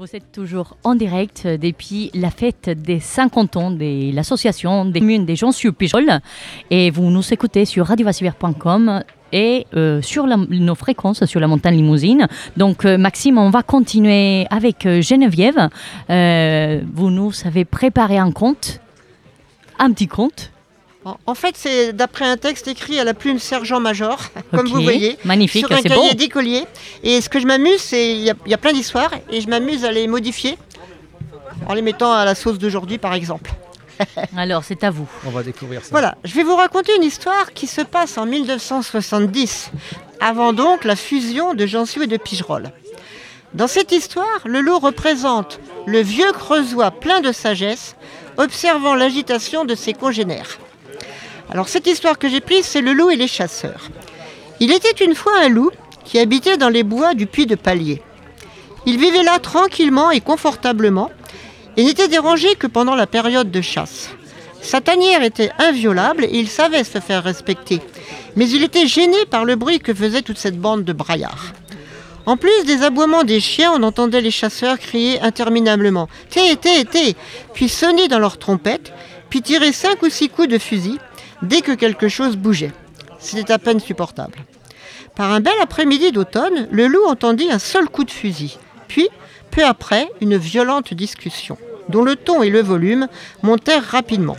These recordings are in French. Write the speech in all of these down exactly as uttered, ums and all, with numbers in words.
Vous êtes toujours en direct depuis la fête des cinquante ans de l'association des communes des Jonsieux-Pigerolles et vous nous écoutez sur radio vassivière point com et euh, sur la, nos fréquences sur la montagne Limousine. Donc euh, Maxime, on va continuer avec euh, Geneviève. Euh, vous nous avez préparé un conte, un petit conte. En fait, c'est d'après un texte écrit à la plume sergent-major, comme okay. vous voyez, magnifique, sur un c'est cahier beau. d'écolier. Et ce que je m'amuse, c'est il y, y a plein d'histoires et je m'amuse à les modifier en les mettant à la sauce d'aujourd'hui, par exemple. Alors, c'est à vous. On va découvrir ça. Voilà, je vais vous raconter une histoire qui se passe en mille neuf cent soixante-dix, avant donc la fusion de Jonsieux et de Pigerolles. Dans cette histoire, le loup représente le vieux creusois plein de sagesse, observant l'agitation de ses congénères. Alors cette histoire que j'ai prise, c'est le loup et les chasseurs. Il était une fois un loup qui habitait dans les bois du Puy de Palier. Il vivait là tranquillement et confortablement et n'était dérangé que pendant la période de chasse. Sa tanière était inviolable et il savait se faire respecter, mais il était gêné par le bruit que faisait toute cette bande de braillards. En plus des aboiements des chiens, on entendait les chasseurs crier interminablement « Té, té, té !» puis sonner dans leurs trompettes, puis tirer cinq ou six coups de fusil dès que quelque chose bougeait. C'était à peine supportable. Par un bel après-midi d'automne, le loup entendit un seul coup de fusil, puis, peu après, une violente discussion, dont le ton et le volume montèrent rapidement.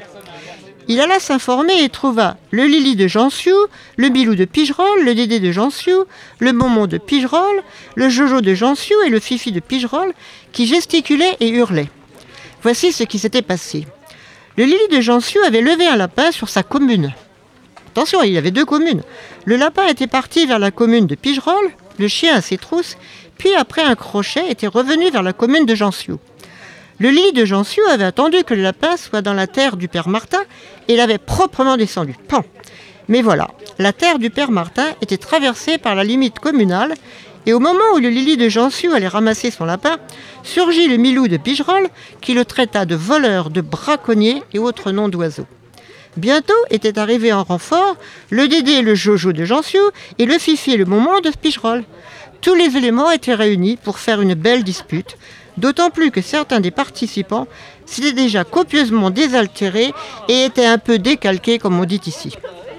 Il alla s'informer et trouva le Lili de Jonsieux, le Bilou de Pigerolles, le Dédé de Jonsieux, le Momon de Pigerolles, le Jojo de Jonsieux et le Fifi de Pigerolles, qui gesticulaient et hurlaient. Voici ce qui s'était passé. Le Lili de Jonsieux avait levé un lapin sur sa commune. Attention, il y avait deux communes. Le lapin était parti vers la commune de Pigerolles, le chien à ses trousses, puis après un crochet était revenu vers la commune de Jonsieux. Le Lili de Jonsieux avait attendu que le lapin soit dans la terre du père Martin et l'avait proprement descendu. Pan. Mais voilà, la terre du père Martin était traversée par la limite communale et au moment où le Lili de Jonsieux allait ramasser son lapin, surgit le Milou de Pigerolles qui le traita de voleur, de braconnier et autres noms d'oiseaux. Bientôt étaient arrivés en renfort le Dédé et le Jojo de Jonsieux et le Fifi et le Momon de Pigerolles. Tous les éléments étaient réunis pour faire une belle dispute, d'autant plus que certains des participants s'étaient déjà copieusement désaltérés et étaient un peu décalqués comme on dit ici.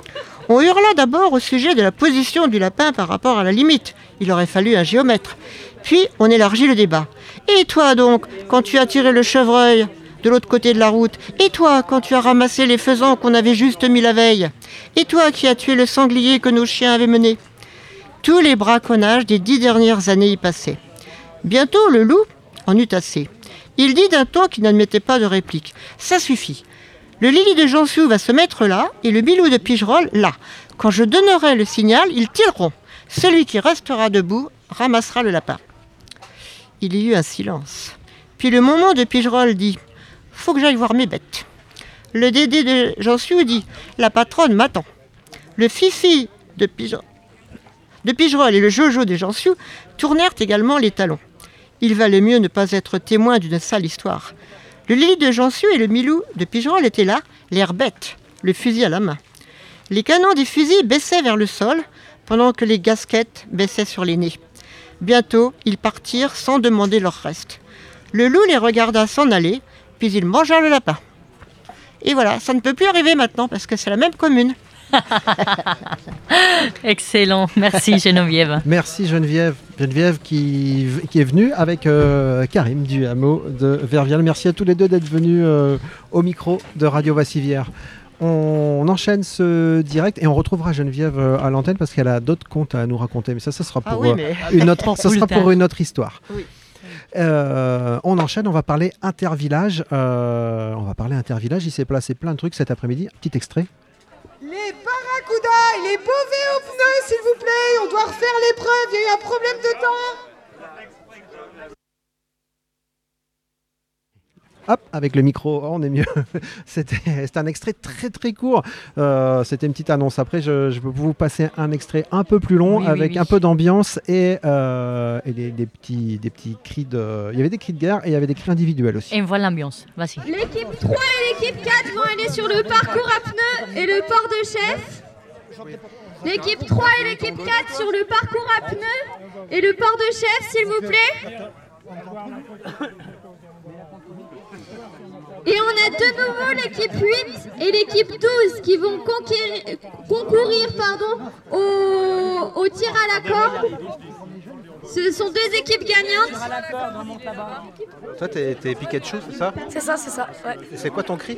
On hurla d'abord au sujet de la position du lapin par rapport à la limite. Il aurait fallu un géomètre. Puis on élargit le débat. Et toi donc, quand tu as tiré le chevreuil de l'autre côté de la route? Et toi, quand tu as ramassé les faisans qu'on avait juste mis la veille? Et toi qui as tué le sanglier que nos chiens avaient mené? Tous les braconnages des dix dernières années y passaient. Bientôt, le loup en eut assez. Il dit d'un ton qui n'admettait pas de réplique. Ça suffit. Le Lili de Jonsieux va se mettre là et le Bilou de Pigerolles là. Quand je donnerai le signal, ils tireront. Celui qui restera debout ramassera le lapin. Il y eut un silence. Puis le Momon de Pigerolles dit « Faut que j'aille voir mes bêtes ». Le Dédé de Jonsieux dit « La patronne m'attend ». Le Fifi de, Piger... de Pigerolles et le Jojo de Jonsieux tournèrent également les talons. Il valait mieux ne pas être témoin d'une sale histoire. Le Lili de Jonsieux et le Milou de Pigerolles étaient là, l'air bête, le fusil à la main. Les canons des fusils baissaient vers le sol, pendant que les gasquettes baissaient sur les nez. Bientôt, ils partirent sans demander leur reste. Le loup les regarda s'en aller, puis il mangea le lapin. Et voilà, ça ne peut plus arriver maintenant, parce que c'est la même commune. Excellent, merci Geneviève. Merci Geneviève, Geneviève qui, qui est venue avec euh, Karim du hameau de Vervial. Merci à tous les deux d'être venus euh, au micro de Radio Vassivière. On, on enchaîne ce direct et on retrouvera Geneviève euh, à l'antenne parce qu'elle a d'autres contes à nous raconter. Mais ça, ça sera pour, ah oui, mais... euh, une, autre, ça sera pour une autre histoire. Oui. Euh, on enchaîne, on va parler intervillage. Euh, on va parler intervillage. Il s'est placé plein de trucs cet après-midi. Petit extrait. Les barracudas et les bovets aux pneus, s'il vous plaît, on doit refaire l'épreuve, il y a eu un problème de temps. Hop, avec le micro, oh, on est mieux. C'était, c'était un extrait très très court. Euh, c'était une petite annonce. Après, je, je peux vous passer un extrait un peu plus long, oui, avec oui, oui. un peu d'ambiance et, euh, et des, des, petits, des petits cris de... Il y avait des cris de guerre et il y avait des cris individuels aussi. Et voilà l'ambiance, vas-y. L'équipe trois et l'équipe quatre vont aller sur le parcours à pneus et le port de chef. L'équipe trois et l'équipe quatre sur le parcours à pneus et le port de chef, s'il vous plaît. Et on a de nouveau l'équipe huit et l'équipe douze qui vont conquérir, concourir pardon, au, au tir à la corde. Ce sont deux équipes gagnantes. Toi, t'es, t'es Pikachu, c'est ça? C'est ça, c'est ça, ouais. Et c'est quoi ton cri?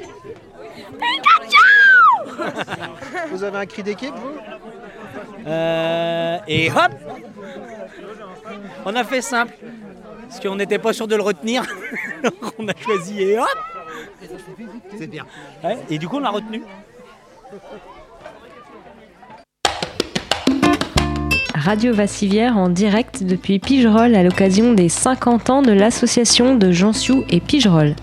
Pikachu. Vous avez un cri d'équipe, vous? Euh, et hop, on a fait simple, parce qu'on n'était pas sûr de le retenir, donc on a choisi et hop. C'est bien. Ouais, et du coup on l'a retenu. Radio Vassivière en direct depuis Pigerolles à l'occasion des cinquante ans de l'association de Jansiou et Pigerolles.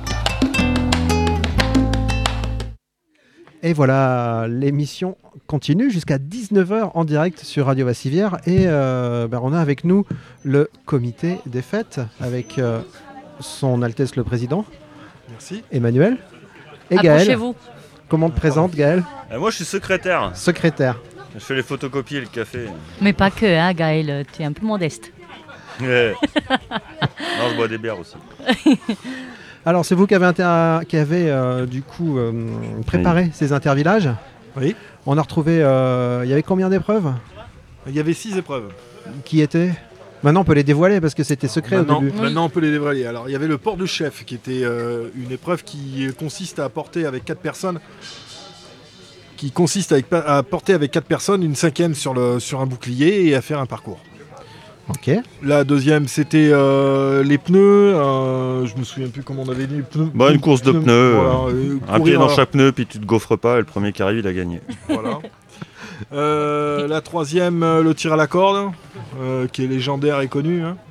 Et voilà, l'émission continue jusqu'à dix-neuf heures en direct sur Radio Vassivière. Et euh, ben on a avec nous le comité des fêtes avec euh, son Altesse le Président. Merci. Emmanuel. Et Gaël. Approchez-vous. Comment te présente Gaël? euh, Moi je suis secrétaire. Secrétaire. Je fais les photocopies et le café. Mais pas que, hein, Gaël, tu es un peu modeste. Ouais. Non, je bois des bières aussi. Alors, c'est vous qui avez, inter... qui avez euh, du coup euh, préparé oui. ces intervillages. Oui. On a retrouvé. Euh... Il y avait combien d'épreuves? Il y avait six épreuves. Qui étaient? Maintenant, on peut les dévoiler parce que c'était secret maintenant, au début. Oui. Maintenant, on peut les dévoiler. Alors, il y avait le port du chef, qui était euh, une épreuve qui consiste à porter avec quatre personnes. Qui consiste avec, à porter avec quatre personnes une cinquième sur, le, sur un bouclier et à faire un parcours. Ok. La deuxième, c'était euh, les pneus. Euh, je me souviens plus comment on avait dit. Pneus, bah, une course pneus, de pneus. Voilà, euh, un pied dans chaque pneu, puis tu te gaufres pas, et le premier qui arrive, il a gagné. Voilà. euh, la troisième, le tir à la corde, euh, qui est légendaire et connu. Hein.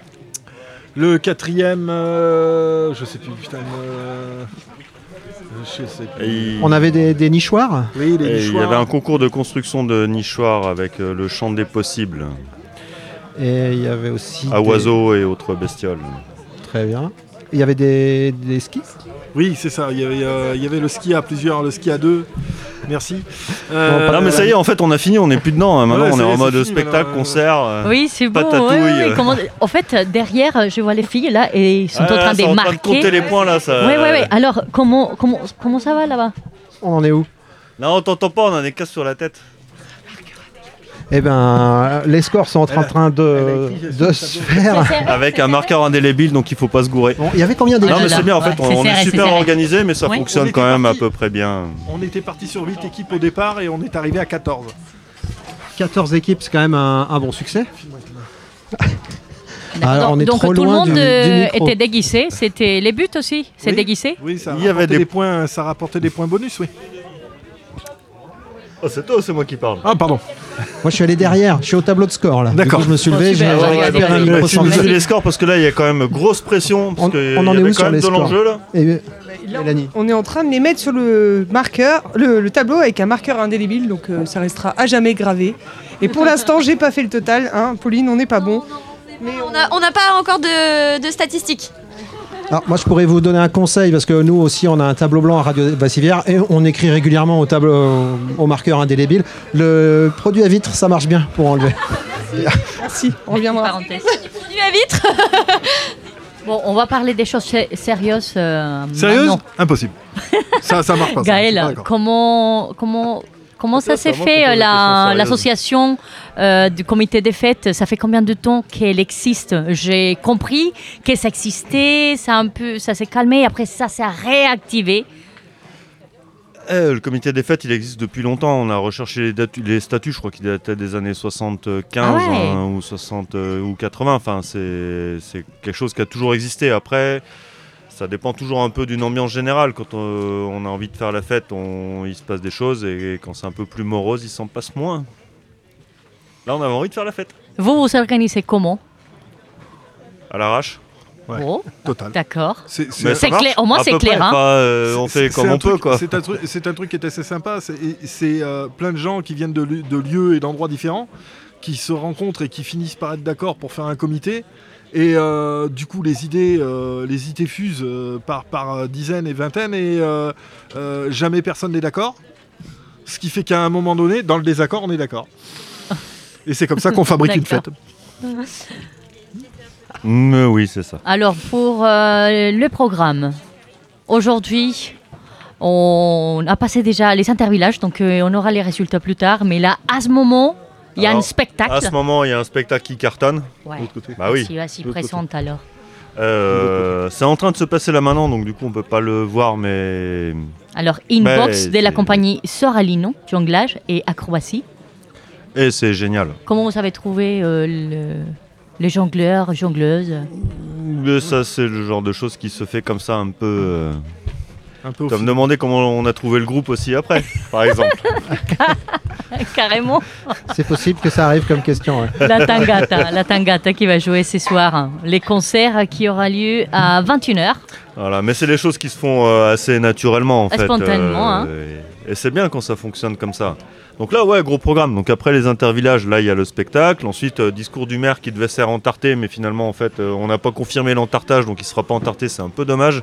Le quatrième, euh, je sais plus, putain. Euh, je sais plus. Il... On avait des, des nichoirs. Oui, des nichoirs. Il y avait un concours de construction de nichoirs avec euh, le champ des possibles. Et il y avait aussi. À des... oiseaux et autres bestioles. Très bien. Il y avait des, des skis? Oui, c'est ça. Il y, avait, euh, il y avait le ski à plusieurs, le ski à deux. Merci. Euh, non, mais ça y est, en fait, on a fini, on n'est plus dedans. Hein. Maintenant, ouais, on est, est en mode fini, spectacle, maintenant, concert. Euh... Oui, c'est bon. Patatouille. Ouais, ouais, comment... En fait, derrière, je vois les filles là et ils sont ah, en train de marquer. En train de compter les points là. Ça... Oui, oui, oui. Alors, comment, comment, comment ça va là-bas? On en est où? Non, on t'entend pas, on a des casques sur la tête. Eh ben, les scores sont en train de, de se faire. Avec un marqueur indélébile, donc il faut pas se gourer. Bon, il y avait combien d'équipes? Non, mais c'est bien, en fait, ouais, on, on est, est super organisé, mais ça oui. fonctionne quand même parti, à peu près bien. On était parti sur huit équipes au départ et on est arrivé à quatorze. quatorze équipes, c'est quand même un, un bon succès. Alors, on est donc trop tout loin le monde du, du était déguisé, c'était les buts aussi, c'est oui. déguisé. Oui, ça il y avait des... des points, ça rapportait des points bonus, oui. Oh, c'est toi ou c'est moi qui parle? Ah, pardon. Moi, je suis allé derrière, je suis au tableau de score là. D'accord. Du coup, je me suis levé, j'ai récupéré un micro sans fil. Les scores parce que là, il y a quand même grosse pression. Parce on, on en est où sur les scores? L'enjeu, là Et, là, on est en train de les mettre sur le marqueur, le, le tableau avec un marqueur indélébile, donc euh, ça restera à jamais gravé. Et pour l'instant, j'ai pas fait le total, hein, Pauline, on n'est pas bon. Mais on n'a on a pas encore de, de statistiques. Alors, moi, je pourrais vous donner un conseil parce que nous aussi, on a un tableau blanc à Radio Vassivière et on écrit régulièrement au tableau, au marqueur indélébile. Le produit à vitre, ça marche bien pour enlever. Merci, on reviendra. Parenthèse. Du produit à vitre. Bon, on va parler des choses sérieuses. Euh, Sérieuses ? Impossible. Ça, ça marche pas. Gaël, ça. comment, comment, comment ça s'est fait la, l'association euh, du comité des fêtes? Ça fait combien de temps qu'elle existe? J'ai compris que ça existait, ça, un peu, ça s'est calmé, après ça s'est réactivé. Eh, le comité des fêtes, il existe depuis longtemps. On a recherché les, datu- les statuts, je crois qu'ils dataient des années soixante-quinze ah ouais. hein, ou, soixante, euh, ou quatre-vingts. Enfin, c'est, c'est quelque chose qui a toujours existé. Après, ça dépend toujours un peu d'une ambiance générale. Quand on, on a envie de faire la fête, on, il se passe des choses. Et quand c'est un peu plus morose, il s'en passe moins. Là, on avait envie de faire la fête. Vous, vous organisez comment? À l'arrache. Ouais, oh, total. D'accord. C'est, c'est, c'est clair. Au moins, c'est clair. Hein. Pas, euh, on fait comme on truc, peut, quoi. C'est un, truc, c'est un truc qui est assez sympa. C'est, c'est euh, plein de gens qui viennent de, de lieux et d'endroits différents, qui se rencontrent et qui finissent par être d'accord pour faire un comité. Et euh, du coup, les idées, euh, les idées fusent euh, par, par dizaines et vingtaines, et euh, euh, jamais personne n'est d'accord. Ce qui fait qu'à un moment donné, dans le désaccord, on est d'accord. Et c'est comme ça qu'on fabrique une fête. Mais oui, c'est ça. Alors, pour euh, le programme, aujourd'hui, on a passé déjà les intervillages, donc euh, on aura les résultats plus tard. Mais là, à ce moment, il y a Alors, un spectacle. À ce moment, il y a un spectacle qui cartonne. Ouais. Bah oui. Si, si présente alors. Euh, c'est en train de se passer là maintenant, donc du coup on peut pas le voir, mais... Alors, Inbox Mais de la c'est- compagnie Soralino, jonglage et acrobatie. Et c'est génial. Comment vous avez trouvé euh, le, les jongleurs, jongleuses? Mais ça, c'est le genre de choses qui se fait comme ça un peu... euh, Un peu au Tu vas me fil. demander comment on a trouvé le groupe aussi après, par exemple. Carrément. C'est possible que ça arrive comme question. ouais. La Tangata, la Tangata qui va jouer ce soir. Les concerts qui aura lieu à vingt et une heures. Voilà, mais c'est des choses qui se font euh, assez naturellement en fait. Spontanément, hein. Et, et c'est bien quand ça fonctionne comme ça. Donc là, ouais, gros programme. Donc après les intervillages, là il y a le spectacle. Ensuite, euh, discours du maire qui devait se faire entarter, mais finalement en fait, euh, on n'a pas confirmé l'entartage, donc il sera pas entarté. C'est un peu dommage.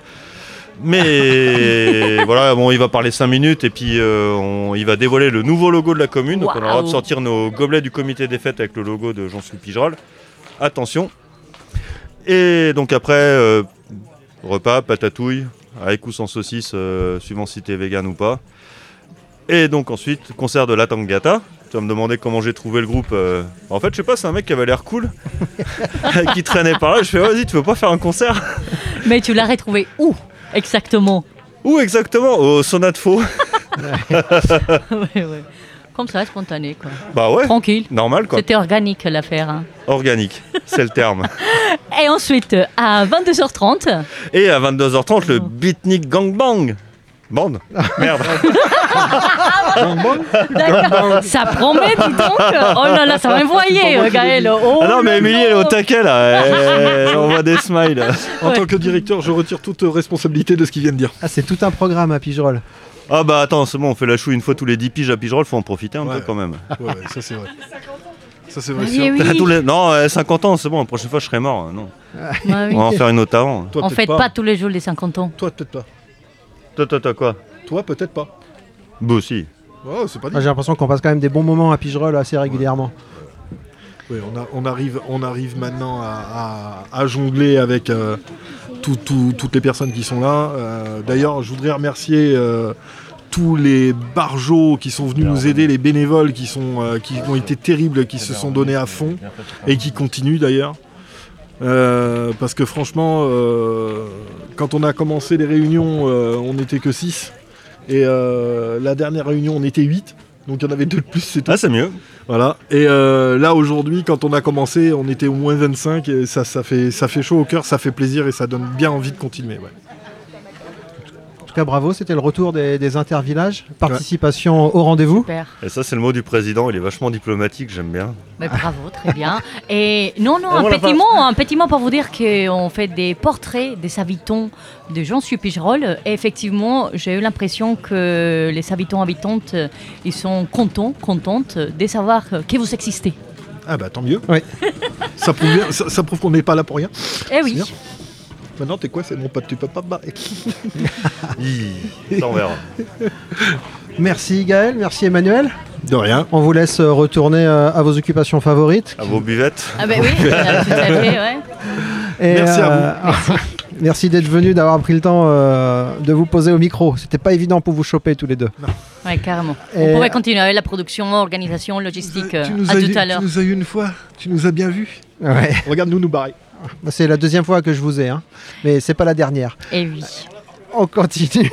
Mais voilà, bon, il va parler cinq minutes et puis euh, on- il va dévoiler le nouveau logo de la commune. Donc on aura le droit de Waouh. sortir nos gobelets du comité des fêtes avec le logo de Jean-Sous Pigerol. Attention. Et donc après, euh, repas, patatouille, avec ou sans saucisse, euh, suivant si t'es vegan ou pas. Et donc ensuite, concert de la Tangata. Tu vas me demander comment j'ai trouvé le groupe. euh. En fait, je sais pas, c'est un mec qui avait l'air cool, qui traînait par là. Je fais, vas-y, tu veux pas faire un concert? Mais tu l'as retrouvé où exactement? Où exactement? Au Sonate Faux. Ouais, ouais. Comme ça, spontané, quoi. Bah ouais. Tranquille. Normal, quoi. C'était organique l'affaire. hein. Organique, c'est le terme. Et ensuite, à vingt-deux heures trente, Et à vingt-deux heures trente, le Beatnik Gangbang. Bande. Merde. d'accord. Ça promet, dis donc. Oh là là, ça va m'envoyer, euh, Gaël. Oh Ah non, mais là Émilie, là. elle est au taquet, là. Elle envoie des smiles. En Ouais. tant que directeur, je retire toute responsabilité de ce qu'il vient de dire. Ah, c'est tout un programme à Pigerol. Ah bah attends, c'est bon, on fait la chou une fois tous les dix piges à Pigerol, faut en profiter un Ouais. peu quand même. Ouais, ouais, ça c'est vrai. Ça c'est vrai. Ah, Si oui, on- oui. Tous les- Non, euh, cinquante ans, c'est bon, la prochaine fois je serai mort. Non. Ouais, oui. On va en faire une autre avant. Toi On peut-être fête pas. pas tous les jours les cinquante ans. Toi peut-être pas. Toi, toi, toi, quoi? Toi peut-être pas. Bah aussi. Ouais, c'est pas dit. Moi, j'ai l'impression qu'on passe quand même des bons moments à Pigerol assez régulièrement. Ouais, on, a- on arrive, on arrive maintenant à, à- à jongler avec euh, tout- tout- toutes les personnes qui sont là. Euh, D'ailleurs, je voudrais remercier euh, tous les barjots qui sont venus nous aider, les bénévoles qui, sont, euh, qui ont été terribles, qui se sont donnés à fond et qui continuent d'ailleurs. Euh, parce que franchement, euh, quand on a commencé les réunions, euh, on n'était que six. Et euh, la dernière réunion, on était huit. Donc il y en avait deux de plus, c'est tout. Ah, c'est mieux. Voilà. Et euh, là aujourd'hui, quand on a commencé, on était au moins vingt-cinq et ça, ça, fait, ça fait chaud au cœur, ça fait plaisir et ça donne bien envie de continuer. Ouais. En tout cas, bravo, c'était le retour des, des intervillages. Participation au rendez-vous. Super. Et ça, c'est le mot du président, il est vachement diplomatique, j'aime bien. Mais bravo, très bien. Et non, non, Et un on l'a petit pas- mot, un petit mot pour vous dire qu'on fait des portraits des habitants de Jean-Sue Pigerol. Et effectivement, j'ai eu l'impression que les habitants habitantes, ils sont contents, contentes de savoir que vous existez. Ah bah tant mieux. Oui. ça, prouve bien- ça, ça prouve qu'on n'est pas là pour rien. Eh oui. C'est bien. Maintenant t'es quoi? C'est mon pote, tu peux pas me barrer. Hi, ça, on verra. Merci Gaël, merci Emmanuel. De rien. On vous laisse euh, retourner euh, à vos occupations favorites. À vos buvettes. Ah ben oui, euh, tout à fait, ouais. Et, Merci à vous. Merci d'être venu, d'avoir pris le temps euh, de vous poser au micro. C'était pas évident pour vous choper tous les deux. Ouais, carrément. Et- On pourrait continuer avec la production, organisation, logistique. euh, Tu nous à as tout eu- à l'heure. Tu nous as eu une fois, tu nous as bien vus. Ouais. Regarde-nous nous barrer. Bah, c'est la deuxième fois que je vous ai, hein. Mais c'est pas la dernière. Et oui. On continue.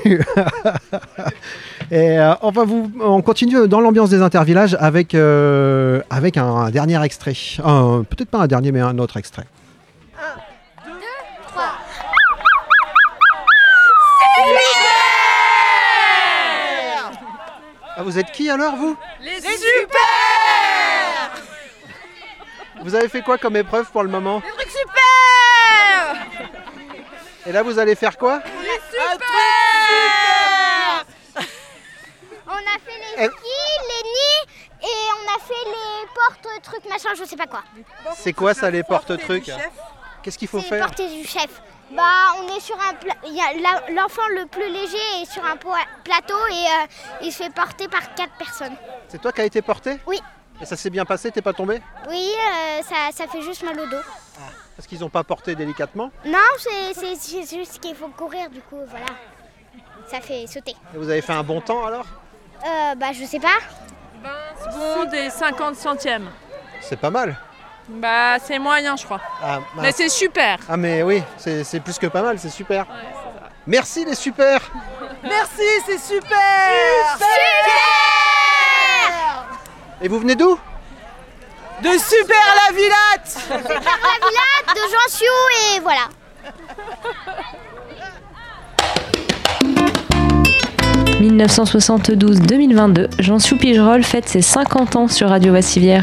Et euh, on, va vous, on continue dans l'ambiance des intervillages avec, euh, avec un, un dernier extrait. Un- peut-être pas un dernier, mais un autre extrait. Ah, vous êtes qui alors, vous? Les super! Vous avez fait quoi comme épreuve pour le moment? Des trucs super! Et là, vous allez faire quoi? Les super! On a fait les skis, les nids et on a fait les portes trucs machin, je sais pas quoi. C'est quoi ça, les porte-trucs? Qu'est-ce qu'il faut C'est faire? portée du chef. Bah, on est sur un pla- il y a la- l'enfant le plus léger est sur un po- plateau et euh, il se fait porter par quatre personnes. C'est toi qui as été porté? Oui. Et ça s'est bien passé, t'es pas tombé? Oui, euh, ça, ça fait juste mal au dos. Parce qu'ils n'ont pas porté délicatement? Non, c'est, c'est, c'est juste qu'il faut courir, du coup, voilà. Ça fait sauter. Et vous avez fait un bon temps alors? Euh, bah, je sais pas. vingt secondes et cinquante centièmes. C'est pas mal. Bah, c'est moyen, je crois. Ah, bah. Mais c'est super. Ah mais oui, c'est, c'est plus que pas mal, c'est super. Ouais, c'est ça. Merci les super. Merci, c'est super. Super. Et vous venez d'où? De Super-la-Villate. Super-la-Villate, de Jansiou et voilà. dix-neuf cent soixante-douze à deux mille vingt-deux, Jansiou-Pigerolles fête ses cinquante ans sur Radio Vassivière.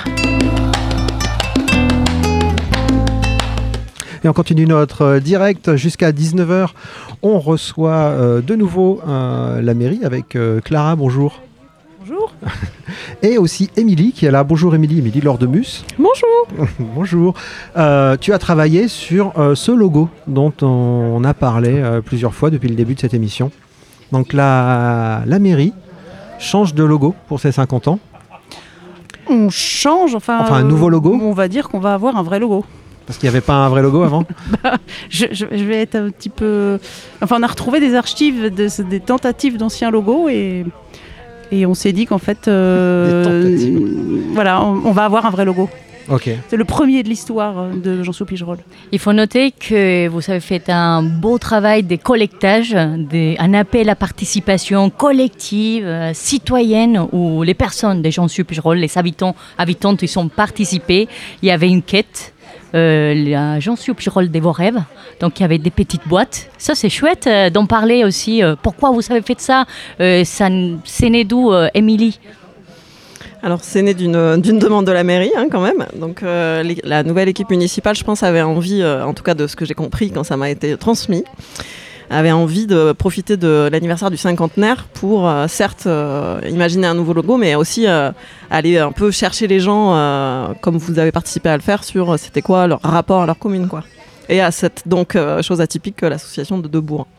Et on continue notre direct jusqu'à dix-neuf heures. On reçoit euh, de nouveau euh, la mairie avec euh, Clara, bonjour. Bonjour. Et aussi Émilie qui est là. Bonjour Émilie, Émilie Lordemus. Bonjour. Bonjour. Euh, tu as travaillé sur euh, ce logo dont on a parlé euh, plusieurs fois depuis le début de cette émission. Donc la, la mairie change de logo pour ses cinquante ans. On change, enfin... Enfin un nouveau logo. On va dire qu'on va avoir un vrai logo. Parce qu'il n'y avait pas un vrai logo avant. bah, je, je, je vais être un petit peu... Enfin, on a retrouvé des archives, de, des tentatives d'anciens logos et, et on s'est dit qu'en fait... Euh, voilà, on, on va avoir un vrai logo. Okay. C'est le premier de l'histoire de Jansiou-Pigerolles. Il faut noter que vous avez fait un beau travail de collectage, des, un appel à participation collective, euh, citoyenne, où les personnes de Jansiou-Pigerolles, les habitants, habitantes, ils ont participé. Il y avait une quête. Euh, la Jansiou-Pigerolles des vos rêves, donc il y avait des petites boîtes. Ça c'est chouette euh, d'en parler aussi. Euh, pourquoi vous avez fait ça, euh, ça c'est né d'où, euh, Émilie? Alors c'est né d'une, d'une demande de la mairie hein, quand même. Donc euh, les, la nouvelle équipe municipale, je pense, avait envie, euh, en tout cas de ce que j'ai compris quand ça m'a été transmis, avait envie de profiter de l'anniversaire du cinquantenaire pour, euh, certes, euh, imaginer un nouveau logo, mais aussi euh, aller un peu chercher les gens, euh, comme vous avez participé à le faire, sur euh, c'était quoi leur rapport à leur commune, quoi. Et à cette donc, euh, chose atypique que l'association de Debourg.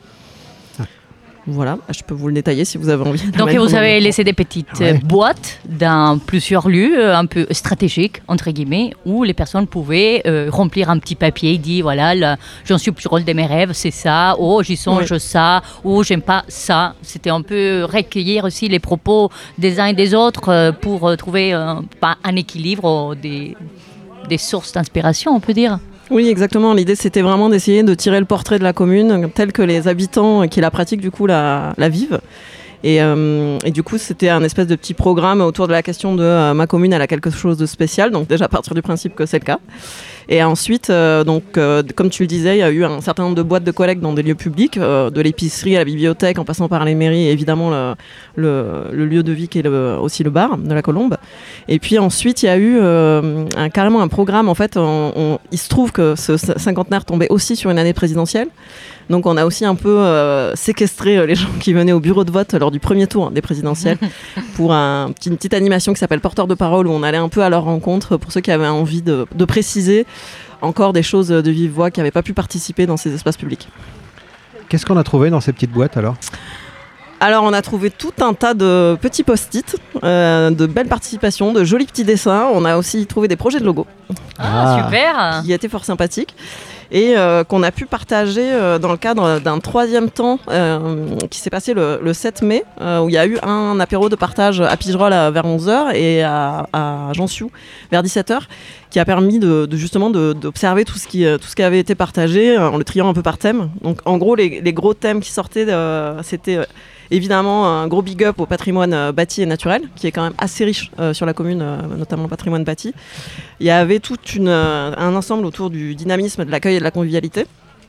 Voilà, je peux vous le détailler si vous avez envie. Donc vous avez laissé des petites ouais. boîtes dans plusieurs lieux un peu stratégiques, entre guillemets, où les personnes pouvaient euh, remplir un petit papier, dire voilà, Jansiou-Pigerolles de mes rêves, c'est ça, oh j'y songe ouais. ça, oh j'aime pas ça. C'était un peu recueillir aussi les propos des uns et des autres euh, pour euh, trouver euh, un équilibre, des, des sources d'inspiration, on peut dire. Oui, exactement. L'idée, c'était vraiment d'essayer de tirer le portrait de la commune tel que les habitants qui la pratiquent, du coup, la, la vivent. Et, euh, et du coup, c'était un espèce de petit programme autour de la question de euh, ma commune, elle a quelque chose de spécial. Donc déjà, à partir du principe que c'est le cas. Et ensuite, euh, donc, euh, comme tu le disais, il y a eu un certain nombre de boîtes de collecte dans des lieux publics, euh, de l'épicerie à la bibliothèque, en passant par les mairies, et évidemment le, le, le lieu de vie qui est le, aussi le bar de la Colombe. Et puis ensuite, il y a eu euh, un, carrément un programme. En fait, on, on, il se trouve que ce cinquantenaire tombait aussi sur une année présidentielle. Donc on a aussi un peu euh, séquestré les gens qui venaient au bureau de vote lors du premier tour des présidentielles pour un, une petite animation qui s'appelle Porteur de parole, où on allait un peu à leur rencontre pour ceux qui avaient envie de, de préciser encore des choses de vive voix qui n'avaient pas pu participer dans ces espaces publics. Qu'est-ce qu'on a trouvé dans ces petites boîtes alors ? Alors on a trouvé tout un tas de petits post-it, euh, de belles participations, de jolis petits dessins. On a aussi trouvé des projets de logos. Ah, super ! Qui étaient fort sympathiques. Et euh, qu'on a pu partager euh, dans le cadre d'un troisième temps euh, qui s'est passé le, le sept mai, euh, où il y a eu un apéro de partage à Pigerolles à, vers onze heures et à, à Jansiou vers dix-sept heures, qui a permis de, de justement de, d'observer tout ce, qui, tout ce qui avait été partagé en le triant un peu par thème. Donc en gros, les, les gros thèmes qui sortaient, euh, c'était... Euh, évidemment, un gros big up au patrimoine euh, bâti et naturel, qui est quand même assez riche euh, sur la commune, euh, notamment le patrimoine bâti. Il y avait tout une, euh, un ensemble autour du dynamisme, de l'accueil et de la convivialité,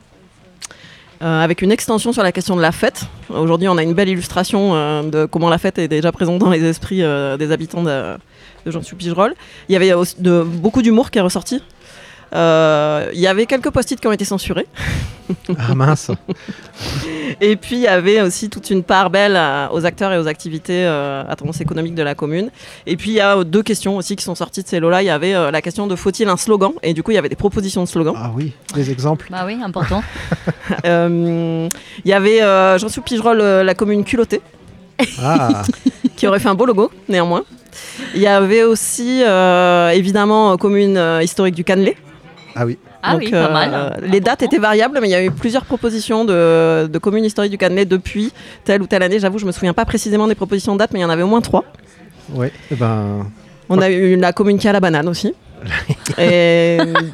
euh, avec une extension sur la question de la fête. Aujourd'hui, on a une belle illustration euh, de comment la fête est déjà présente dans les esprits euh, des habitants de, de Jansiou-Pigerolles. Il y avait aussi de, beaucoup d'humour qui est ressorti. Il euh, y avait quelques post-it qui ont été censurés. Ah mince. Et puis il y avait aussi toute une part belle à, aux acteurs et aux activités euh, à tendance économique de la commune. Et puis il y a deux questions aussi qui sont sorties de ces lots-là. Il y avait euh, la question de faut-il un slogan, et du coup il y avait des propositions de slogans. Ah oui, des exemples. Bah oui, important. euh, Il y avait euh, Jansiou-Pigerolles, euh, la commune culottée. Ah. Qui aurait fait un beau logo néanmoins. Il y avait aussi, euh, évidemment, commune euh, historique du Cannelé. Ah oui. Ah Donc, oui, pas mal. euh, les dates étaient variables, mais il y a eu plusieurs propositions de, de communes historiques du Cannelé depuis telle ou telle année. J'avoue, je me souviens pas précisément des propositions de date, mais il y en avait au moins trois. Oui, eh ben... On a eu la commune qui a la banane aussi. Et...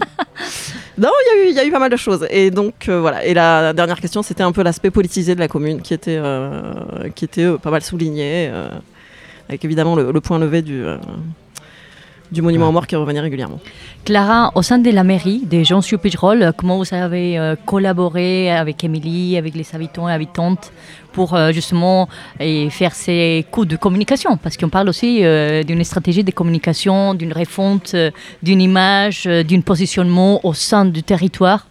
Non, il y, a eu, il y a eu pas mal de choses. Et donc, euh, voilà. Et la dernière question, c'était un peu l'aspect politisé de la commune qui était, euh, qui était euh, pas mal souligné, euh, avec évidemment le, le point levé du, euh, du monument ouais. aux morts qui revenait régulièrement. Clara, au sein de la mairie de Jonsiou-Pigerolles, comment vous avez euh, collaboré avec Émilie, avec les habitants et habitantes pour euh, justement et faire ces coups de communication? Parce qu'on parle aussi euh, d'une stratégie de communication, d'une refonte, euh, d'une image, euh, d'un positionnement au sein du territoire.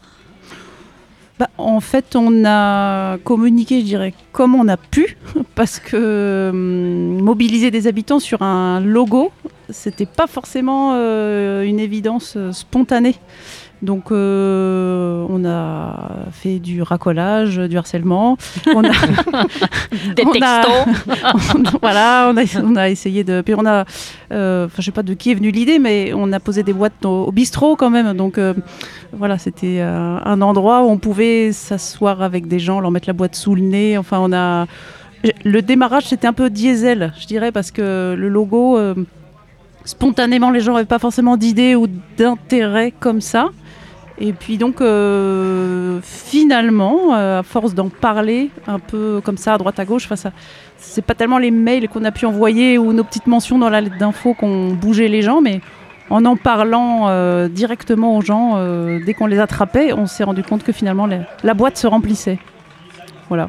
Bah, en fait, on a communiqué, je dirais, comme on a pu, parce que euh, mobiliser des habitants sur un logo, c'était pas forcément euh, une évidence euh, spontanée. Donc, euh, on a fait du racolage, du harcèlement. On a, des on textos. A, on, voilà, on a, on a essayé de. Puis on a. Euh, je sais pas de qui est venue l'idée, mais on a posé des boîtes au, au bistrot quand même. Donc, euh, voilà, c'était euh, un endroit où on pouvait s'asseoir avec des gens, leur mettre la boîte sous le nez. Enfin, on a. Le démarrage, c'était un peu diesel, je dirais, parce que le logo. Euh, Spontanément, les gens n'avaient pas forcément d'idées ou d'intérêt comme ça. Et puis donc, euh, finalement, euh, à force d'en parler un peu comme ça, à droite à gauche, ça, c'est pas tellement les mails qu'on a pu envoyer ou nos petites mentions dans la lettre d'info qu'on bougeait les gens, mais en en parlant euh, directement aux gens, euh, dès qu'on les attrapait, on s'est rendu compte que finalement, les, la boîte se remplissait. Voilà.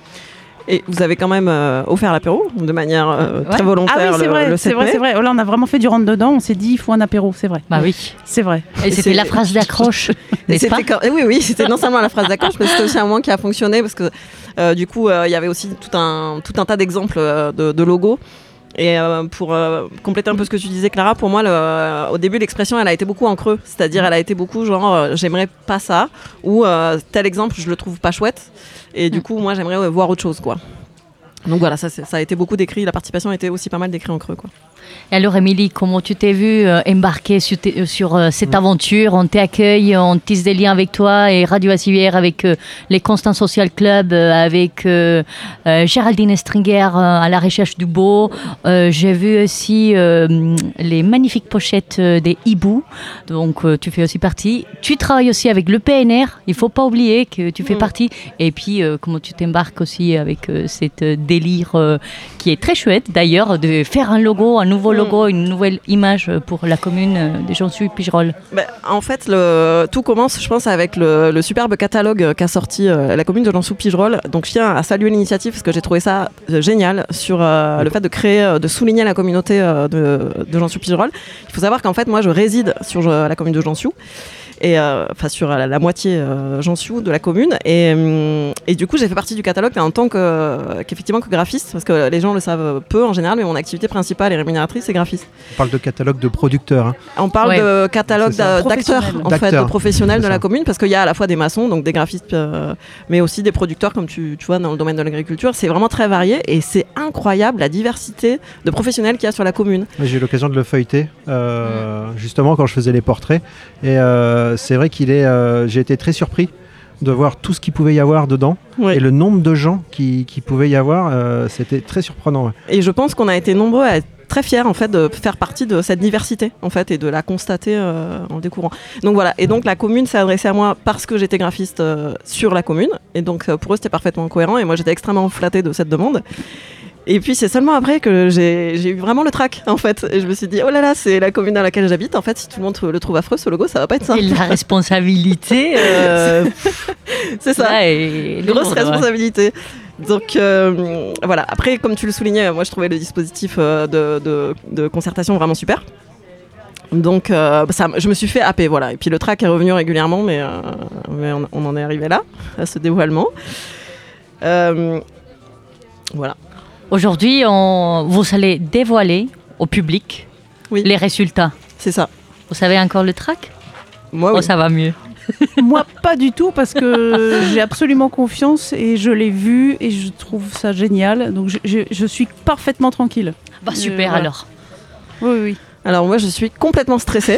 Et vous avez quand même euh, offert l'apéro de manière euh, ouais. très volontaire. Ah oui, c'est le, vrai, le c'est vrai, c'est vrai. Là, on a vraiment fait du rentre dedans. On s'est dit, il faut un apéro, c'est vrai. Bah oui, c'est vrai. Et, et c'était la phrase d'accroche, n'est-ce pas ? quand... Oui, oui, c'était non seulement la phrase d'accroche, mais c'était aussi un moment qui a fonctionné parce que euh, du coup, il euh, y avait aussi tout un tout un tas d'exemples euh, de, de logos. Et euh, pour euh, compléter un peu ce que tu disais, Clara, pour moi, le, euh, au début, l'expression, elle a été beaucoup en creux. C'est-à-dire, elle a été beaucoup genre, euh, j'aimerais pas ça, ou euh, tel exemple, je le trouve pas chouette. Et du coup, moi, j'aimerais euh, voir autre chose, quoi. Donc voilà, ça, ça a été beaucoup décrit. La participation a été aussi pas mal décrite en creux, quoi. Et alors, Émilie, comment tu t'es vue euh, embarquer sur, t- sur euh, cette mmh. aventure? On t'accueille, on tisse des liens avec toi et Radio Vassivière avec euh, les Constants Social Club, euh, avec euh, euh, Géraldine Stringer euh, à la recherche du beau. Euh, j'ai vu aussi euh, les magnifiques pochettes euh, des hiboux. Donc, euh, tu fais aussi partie. Tu travailles aussi avec le P N R. Il ne faut pas oublier que tu fais mmh. partie. Et puis, euh, comment tu t'embarques aussi avec euh, cette délire euh, qui est très chouette d'ailleurs, de faire un logo, un nouveau logo, une nouvelle image pour la commune de Jonsiou-Pigerolles. Ben, en fait, le, tout commence, je pense, avec le, le superbe catalogue qu'a sorti euh, la commune de Jonsiou-Pigerolles. Donc, je tiens à saluer l'initiative parce que j'ai trouvé ça euh, génial sur euh, le fait de créer, euh, de souligner la communauté euh, de, de Jonsiou-Pigerolles. Il faut savoir qu'en fait, moi, je réside sur euh, la commune de Jonsiou. Et euh, enfin sur la, la moitié euh, Jonsiou de la commune et, euh, et du coup j'ai fait partie du catalogue en tant que, euh, qu'effectivement que graphiste parce que les gens le savent peu en général mais mon activité principale et rémunératrice c'est graphiste. On parle de catalogue de producteurs. Hein. On parle ouais. de catalogue d'a, d'acteurs en d'acteurs. fait de professionnels de la commune parce qu'il y a à la fois des maçons donc des graphistes euh, mais aussi des producteurs comme tu, tu vois dans le domaine de l'agriculture. C'est vraiment très varié et c'est incroyable la diversité de professionnels qu'il y a sur la commune. J'ai eu l'occasion de le feuilleter euh, mmh. justement quand je faisais les portraits et euh, c'est vrai qu'il est. Euh, j'ai été très surpris de voir tout ce qu'il pouvait y avoir dedans oui. et le nombre de gens qui, qui pouvait y avoir. Euh, c'était très surprenant. Ouais. Et je pense qu'on a été nombreux à être très fiers en fait de faire partie de cette diversité en fait et de la constater euh, en le découvrant. Donc voilà. Et donc la commune s'est adressée à moi parce que j'étais graphiste euh, sur la commune et donc euh, pour eux c'était parfaitement cohérent et moi j'étais extrêmement flattée de cette demande. Et puis c'est seulement après que j'ai, j'ai eu vraiment le trac en fait. Et je me suis dit oh là là c'est la commune dans laquelle j'habite. En fait si tout le monde le trouve affreux ce logo ça va pas être simple. Et la responsabilité. Euh... c'est ça. Ouais, grosse lourd, responsabilité. Ouais. Donc euh, voilà. Après comme tu le soulignais moi je trouvais le dispositif euh, de, de, de concertation vraiment super. Donc euh, ça, je me suis fait happer voilà. Et puis le trac est revenu régulièrement mais, euh, mais on, on en est arrivé là à ce dévoilement. Euh, voilà. Aujourd'hui, on, vous allez dévoiler au public oui. les résultats. C'est ça. Vous savez encore le track ? Moi, oh, oui. ça va mieux. Moi, pas du tout, parce que j'ai absolument confiance et je l'ai vu et je trouve ça génial. Donc, je, je, je suis parfaitement tranquille. Bah, super euh, voilà. alors. Oui, oui. Alors moi je suis complètement stressée.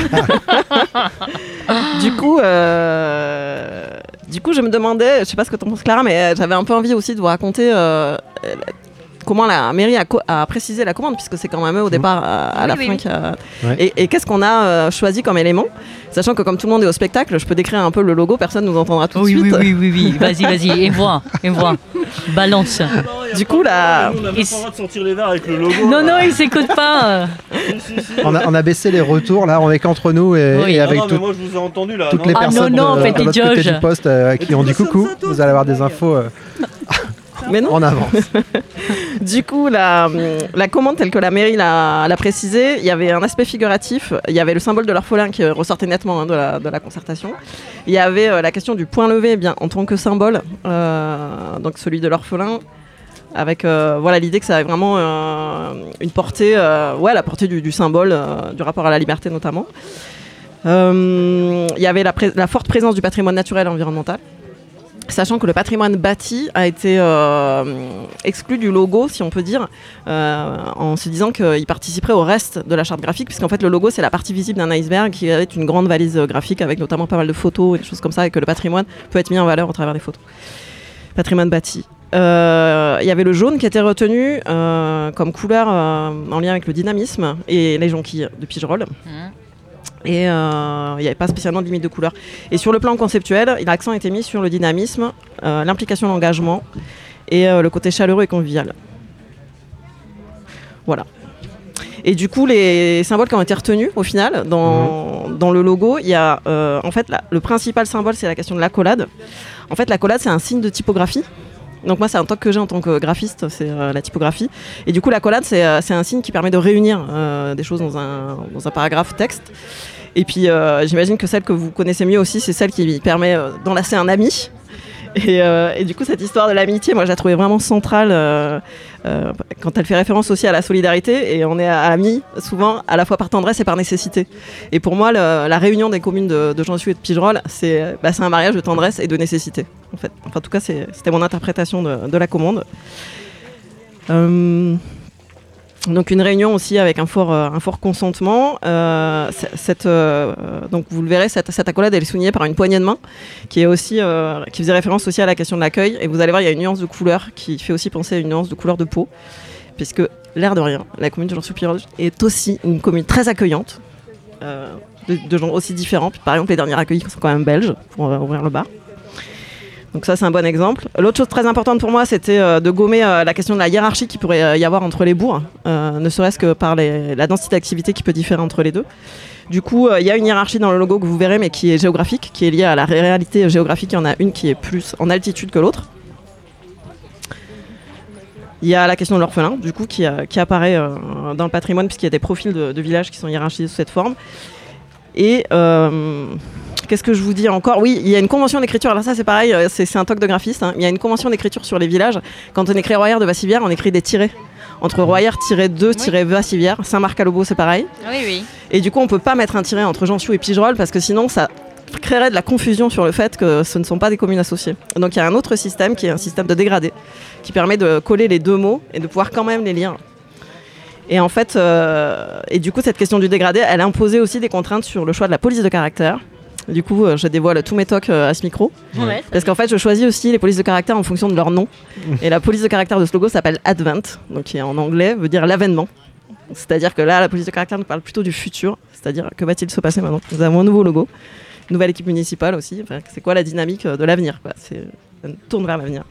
du coup, euh... du coup je me demandais, je sais pas ce que t'en penses Clara, mais j'avais un peu envie aussi de vous raconter euh, comment la mairie a, co- a précisé la commande, puisque c'est quand même eux au départ à, à Oui, la oui, fin oui. qui a... Ouais. Et, et qu'est-ce qu'on a euh, choisi comme élément, sachant que comme tout le monde est au spectacle, je peux décrire un peu le logo, personne nous entendra tout Oui, de oui, suite. oui, oui, oui. Vas-y, vas-y, et vois, et vois. Balance. Du coup là, On n'a même pas le droit de sortir les verres avec le logo. Non, non, il s'écoute pas. On a, on a baissé les retours, là, on est qu'entre nous et, Oui. et avec non, non, mais tout- moi je vous ai entendu là. toutes les Ah, personnes non, non, de, de petit l'autre côté George. du poste euh, qui ont dit coucou. Vous allez avoir des infos euh, Mais non. en avance. Du coup, la, la commande telle que la mairie l'a, l'a précisé, il y avait un aspect figuratif, il y avait le symbole de l'orphelin qui ressortait nettement hein, de, la, de la concertation. Il y avait euh, la question du point levé eh bien, en tant que symbole, euh, donc celui de l'orphelin, avec euh, voilà, l'idée que ça avait vraiment euh, une portée, euh, ouais, la portée du, du symbole, euh, du rapport à la liberté notamment. Euh, il y avait la, pré- la forte présence du patrimoine naturel et environnemental. Sachant que le patrimoine bâti a été euh, exclu du logo, si on peut dire, euh, en se disant qu'il participerait au reste de la charte graphique, puisqu'en fait le logo c'est la partie visible d'un iceberg qui est une grande valise graphique avec notamment pas mal de photos et des choses comme ça, et que le patrimoine peut être mis en valeur au travers des photos. Patrimoine bâti. Euh, Il y avait le jaune qui était retenu euh, comme couleur euh, en lien avec le dynamisme et les jonquilles de Pigerolles. Et euh, il n'y avait pas spécialement de limite de couleur. Et sur le plan conceptuel, l'accent a été mis sur le dynamisme, euh, l'implication, l'engagement et euh, le côté chaleureux et convivial. Voilà. Et du coup, les symboles qui ont été retenus au final dans, mmh. dans le logo, il y a euh, en fait la, le principal symbole, c'est la question de l'accolade. En fait, l'accolade, c'est un signe de typographie. Donc moi, c'est un toc que j'ai en tant que graphiste, c'est euh, la typographie. Et du coup, l'accolade, c'est, euh, c'est un signe qui permet de réunir euh, des choses dans un, dans un paragraphe texte. Et puis, euh, j'imagine que celle que vous connaissez mieux aussi, c'est celle qui permet euh, d'enlacer un ami. Et, euh, et du coup, cette histoire de l'amitié, moi, je la trouvais vraiment centrale euh, euh, quand elle fait référence aussi à la solidarité. Et on est amis, souvent, à la fois par tendresse et par nécessité. Et pour moi, le, la réunion des communes de, de Jansieu et de Pigerolles, c'est, bah, c'est un mariage de tendresse et de nécessité. En fait. Enfin, en tout cas, c'est, c'était mon interprétation de, de la commande. Euh... Donc une réunion aussi avec un fort, euh, un fort consentement. Euh, cette, euh, donc vous le verrez, cette, cette accolade elle est soulignée par une poignée de main qui est aussi, euh, qui faisait référence aussi à la question de l'accueil. Et vous allez voir, il y a une nuance de couleur qui fait aussi penser à une nuance de couleur de peau, puisque l'air de rien, la commune de Jansieu-Pigerolles est aussi une commune très accueillante, euh, de, de gens aussi différents. Par exemple, les derniers accueillis sont quand même belges pour euh, ouvrir le bar. Donc ça, c'est un bon exemple. L'autre chose très importante pour moi, c'était euh, de gommer euh, la question de la hiérarchie qu'il pourrait euh, y avoir entre les bourgs, euh, ne serait-ce que par les, la densité d'activité qui peut différer entre les deux. Du coup, il euh, y a une hiérarchie dans le logo que vous verrez, mais qui est géographique, qui est liée à la réalité géographique. Il y en a une qui est plus en altitude que l'autre. Il y a la question de l'orphelin, du coup, qui, euh, qui apparaît euh, dans le patrimoine, puisqu'il y a des profils de, de villages qui sont hiérarchisés sous cette forme. Et... Euh, Qu'est-ce que je vous dis encore ? Oui, il y a une convention d'écriture. Alors ça, c'est pareil, c'est, c'est un toc de graphiste. Hein. Il y a une convention d'écriture sur les villages. Quand on écrit Royère de Vassivière, on écrit des tirets. Entre Royère deux oui. Vassivière, Saint-Marc-à-Lobo, c'est pareil. Oui, oui. Et du coup, on peut pas mettre un tiret entre Jansieu et Pigerolles parce que sinon, ça créerait de la confusion sur le fait que ce ne sont pas des communes associées. Donc il y a un autre système qui est un système de dégradé qui permet de coller les deux mots et de pouvoir quand même les lire. Et en fait, euh, et du coup, cette question du dégradé, elle a imposé aussi des contraintes sur le choix de la police de caractère. Du coup, euh, je dévoile tous mes tocs euh, à ce micro. Ouais, parce qu'en fait, je choisis aussi les polices de caractère en fonction de leur nom. Et la police de caractère de ce logo s'appelle Advent, donc qui en anglais veut dire l'avènement. C'est-à-dire que là, la police de caractère nous parle plutôt du futur. C'est-à-dire, que va-t-il se passer maintenant ? Nous avons un nouveau logo, une nouvelle équipe municipale aussi. Enfin, c'est quoi la dynamique de l'avenir, quoi ? C'est, on tourne vers l'avenir.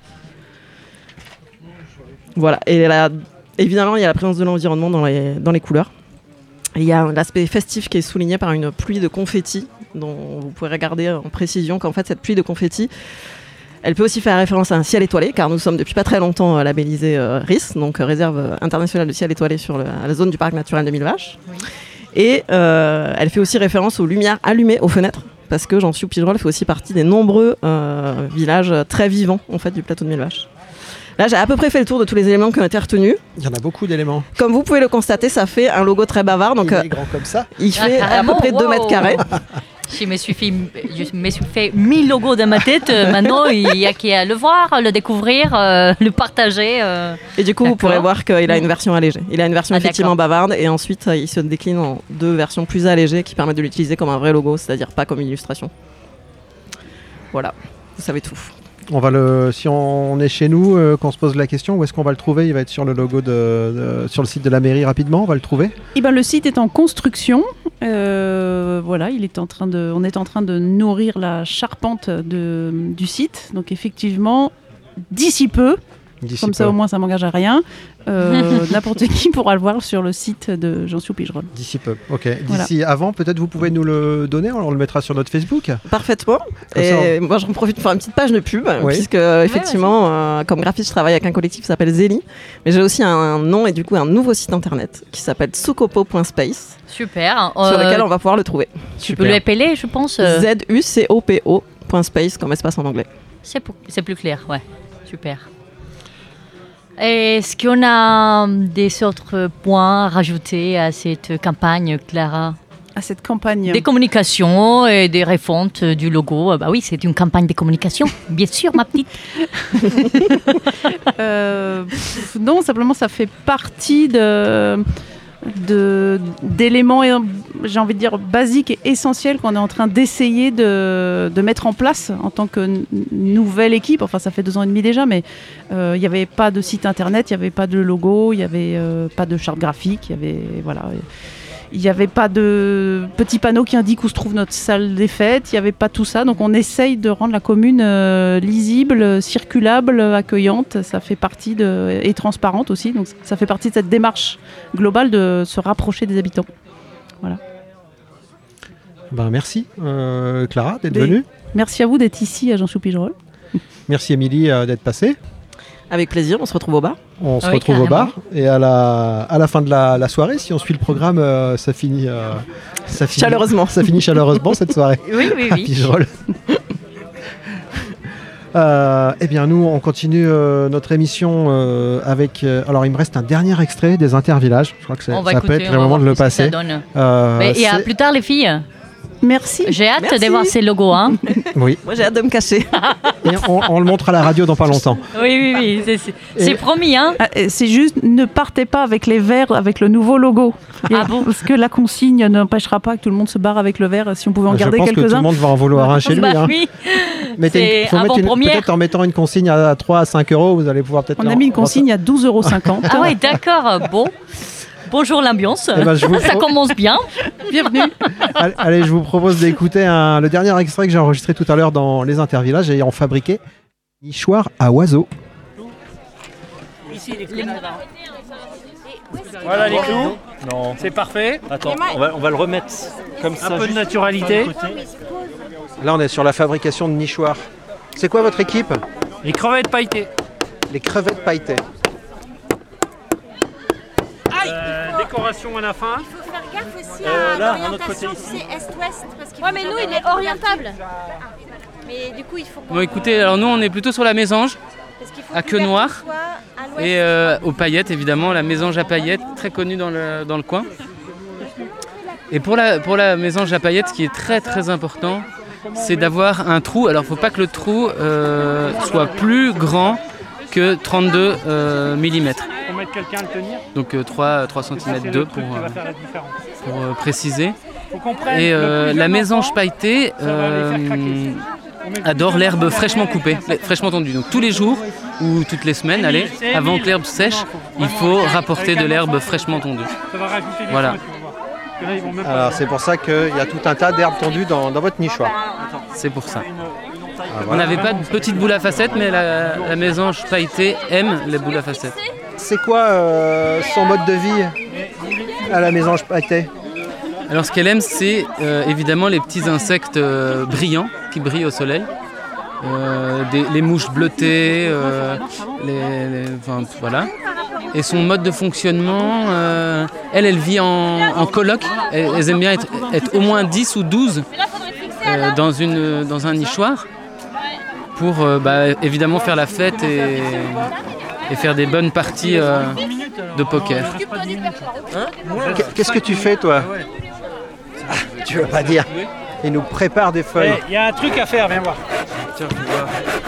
Voilà. Et là, évidemment, il y a la présence de l'environnement dans les, dans les couleurs. Et il y a l'aspect festif qui est souligné par une pluie de confettis, dont vous pouvez regarder en précision qu'en fait cette pluie de confettis, elle peut aussi faire référence à un ciel étoilé, car nous sommes depuis pas très longtemps euh, labellisés euh, R I S, donc euh, Réserve internationale de ciel étoilé sur le, la zone du parc naturel de Mille Vaches. Oui. Et euh, elle fait aussi référence aux lumières allumées aux fenêtres, parce que Jansieu-Pigerolles fait aussi partie des nombreux euh, villages très vivants en fait, du plateau de Mille Vaches. Là, j'ai à peu près fait le tour de tous les éléments qui ont été retenus. Il y en a beaucoup d'éléments. Comme vous pouvez le constater, ça fait un logo très bavard. Donc, il est grand comme ça. Il fait ah, à peu près wow. deux mètres carrés. Je me suis fait, je me suis fait mille logos dans ma tête. Euh, maintenant, il y a qu'à le voir, le découvrir, euh, le partager. Euh. Et du coup, d'accord. Vous pourrez voir qu'il a une version allégée. Il a une version ah, effectivement bavarde et ensuite, il se décline en deux versions plus allégées qui permettent de l'utiliser comme un vrai logo, c'est-à-dire pas comme illustration. Voilà, vous savez tout. On va le, si on est chez nous, euh, qu'on se pose la question, où est-ce qu'on va le trouver? Il va être sur le logo de, de, sur le site de la mairie rapidement. On va le trouver. Et ben, le site est en construction. Euh, voilà, il est en train de, on est en train de nourrir la charpente de, du site. Donc effectivement, d'ici peu. D'ici Comme peu. Ça, au moins, ça m'engage à rien. Euh, n'importe qui pourra le voir sur le site de Jansiou Pigerolles. D'ici peu, ok. D'ici voilà. Avant, peut-être vous pouvez nous le donner, on le mettra sur notre Facebook. Parfaitement. Comme et on... moi, j'en profite pour faire une petite page de pub, oui. puisque effectivement, ouais, euh, comme graphiste, je travaille avec un collectif qui s'appelle Zélie. Mais j'ai aussi un, un nom et du coup un nouveau site internet qui s'appelle tsukopo point space. Super. Sur euh, lequel on va pouvoir le trouver. Tu Super. peux l'épeler, je pense. Euh... Z U C O P O point space comme espace en anglais. C'est, pour... C'est plus clair, ouais. Super. Est-ce qu'on a des autres points à rajouter à cette campagne, Clara? À cette campagne des communications et des refontes du logo. Bah oui, c'est une campagne de communication, bien sûr, ma petite. euh, non, simplement, ça fait partie de... De, d'éléments, j'ai envie de dire, basiques et essentiels qu'on est en train d'essayer de, de mettre en place en tant que n- nouvelle équipe. Enfin, ça fait deux ans et demi déjà, mais il euh, n'y avait pas de site internet, il n'y avait pas de logo, il n'y avait euh, pas de charte graphique, il y avait... Voilà. Il n'y avait pas de petits panneaux qui indiquent où se trouve notre salle des fêtes, il n'y avait pas tout ça. Donc on essaye de rendre la commune euh, lisible, circulable, accueillante. Ça fait partie de... et transparente aussi. Donc ça fait partie de cette démarche globale de se rapprocher des habitants. Voilà. Ben, merci euh, Clara d'être venue. Merci à vous d'être ici à Jansiou Pigerolles. Merci Émilie euh, d'être passée. Avec plaisir, on se retrouve au bar. On se oui, retrouve carrément. au bar et à la, à la fin de la, la soirée, si on suit le programme, euh, ça, finit, euh, ça finit chaleureusement. Ça finit chaleureusement cette soirée. Oui, oui, à oui. Pigerolles. euh, eh bien, nous, on continue euh, notre émission euh, avec. Euh, alors, il me reste un dernier extrait des Intervillages. Je crois que c'est, ça écouter, peut être le moment de le passer. Euh, Mais, et à plus tard, les filles. Merci. J'ai hâte Merci. de voir ces logos. Hein. Oui. Moi, j'ai hâte de me cacher. Et on, on le montre à la radio dans pas longtemps. Oui, oui, oui. C'est, c'est, c'est promis. Hein. C'est juste, ne partez pas avec les verres, avec le nouveau logo. Ah bon? Parce que la consigne n'empêchera pas que tout le monde se barre avec le verre. Si on pouvait en Je garder pense quelques-uns. que tout le monde va en vouloir un chez lui. Bah, hein. oui. Mettez une, faut mettre une, peut-être en mettant une consigne à trois à cinq euros, vous allez pouvoir peut-être... On a mis une consigne à douze euros cinquante. Ah oui, d'accord. Bon. Bonjour l'ambiance, eh ben, je vous ça pro... commence bien. Bienvenue. Allez, allez, je vous propose d'écouter un, le dernier extrait que j'ai enregistré tout à l'heure dans les Intervillages ayant fabriqué nichoir à oiseaux. Ici, les clous. Voilà les clous. Non. C'est parfait. Attends, on va, on va le remettre comme ça. Un peu de naturalité. Là, on est sur la fabrication de nichoirs. C'est quoi votre équipe? Les crevettes pailletées. Les crevettes pailletées. Euh, décoration à la fin. Il faut faire gaffe aussi Euh, à là, un autre côté l'orientation, ici. c'est est-ouest. Parce qu'il Ouais, faut mais faire nous, des il est orientable. Mais du coup, il faut qu'on- Bon, écoutez, alors nous, on est plutôt sur la mésange, parce qu'il faut à que queue l'ouverture noire, soit à l'ouest. et euh, aux paillettes, évidemment, la mésange à paillettes, très connue dans le, dans le coin. Et pour la, pour la mésange à paillettes, ce qui est très très important, c'est d'avoir un trou. Alors, il ne faut pas que le trou euh, soit plus grand que trente-deux euh, millimètres. Pour mettre quelqu'un à le tenir. Donc euh, trois, trois centimètres deux pour, Qui va euh, faire la différence. pour euh, préciser. Faut qu'on prenne Et le euh, plus la jeune mésange enfant, pailletée ça va les faire craquer. euh, On met le adore plus jeune l'herbe enfant fraîchement derrière, coupée, et ça- fraîchement tondue. Donc tous les jours ou toutes les semaines, allez, c'est avant Émile. que l'herbe sèche, il faut rapporter de l'herbe fraîchement tondue. Ça va rajouter des Voilà. points, tu vas voir. Parce que là, ils vont même pas Alors, le c'est pour ça qu'il y a tout un tas d'herbes tondues dans, dans votre nichoir. C'est pour ça. Ah, On voilà. n'avait pas de petite boule à facettes, mais la, la mésange pailletée aime les boules à facettes. C'est quoi euh, son mode de vie à la mésange pailletée? Alors ce qu'elle aime, c'est euh, évidemment les petits insectes euh, brillants qui brillent au soleil. Euh, des- les mouches bleutées, euh, les, les- enfin, voilà. Et son mode de fonctionnement, euh, elle, elle vit en, en coloc. Elles, elles aiment bien être, être au moins dix ou douze euh, dans, une, dans un nichoir pour euh, bah, évidemment faire la fête et, et faire des bonnes parties euh, de poker. Qu'est-ce que tu fais, toi? Ah, tu veux pas dire? Il nous prépare des feuilles. Il y a un truc à faire, viens voir. Tiens, tu vois.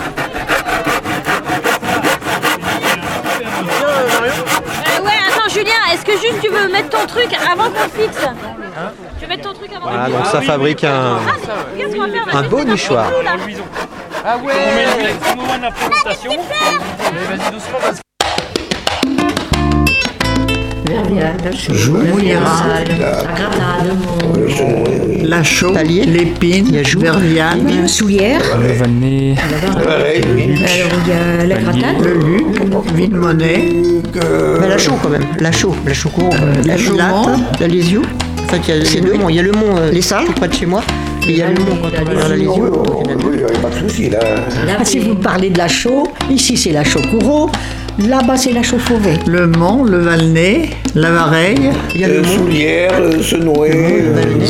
Euh, ouais, attends, Julien, est-ce que juste tu veux mettre ton truc avant qu'on fixe Hein? Tu veux mettre ton truc avant Voilà, qu'on donc fixe ça fabrique un, Qu'est-ce qu'on va faire? On va un juste beau mettre nichoir. bout, là. Ah ouais. On met le petit moment de la présentation. Allez, vas-y doucement, vas-y. La chaux, l'épine, verviane, soulière, Le vanné. il y a la gratade, le luc, vine-monnaie, Mais la chaux quand même, la chaux, la chaux courante, la chaumont, la lésio. En fait, il y a les deux monts. Il y a le mont euh, Les Salles, tout près de chez moi, et il y a le mont quand on va vers la lésio. Donc, il y en a deux. il n'y avait pas de souci là. Là, si vous parlez de la chaux, ici c'est la chaux Coureau, là-bas c'est la chaux Fauvet. Le Mont, le Valnay, la Vareille, Il y a le mont. Soulière, Senoué,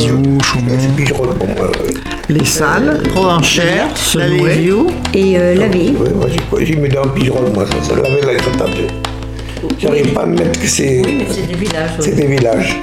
les Salles, Provenchère, la Lézio. Et euh, la Vie. Ouais, moi, j'ai- j'ai mis dans un pigeron, moi, ça, ça l'avait la gratade. J'arrive pas à me mettre que c'est. C'est des villages. C'est des villages.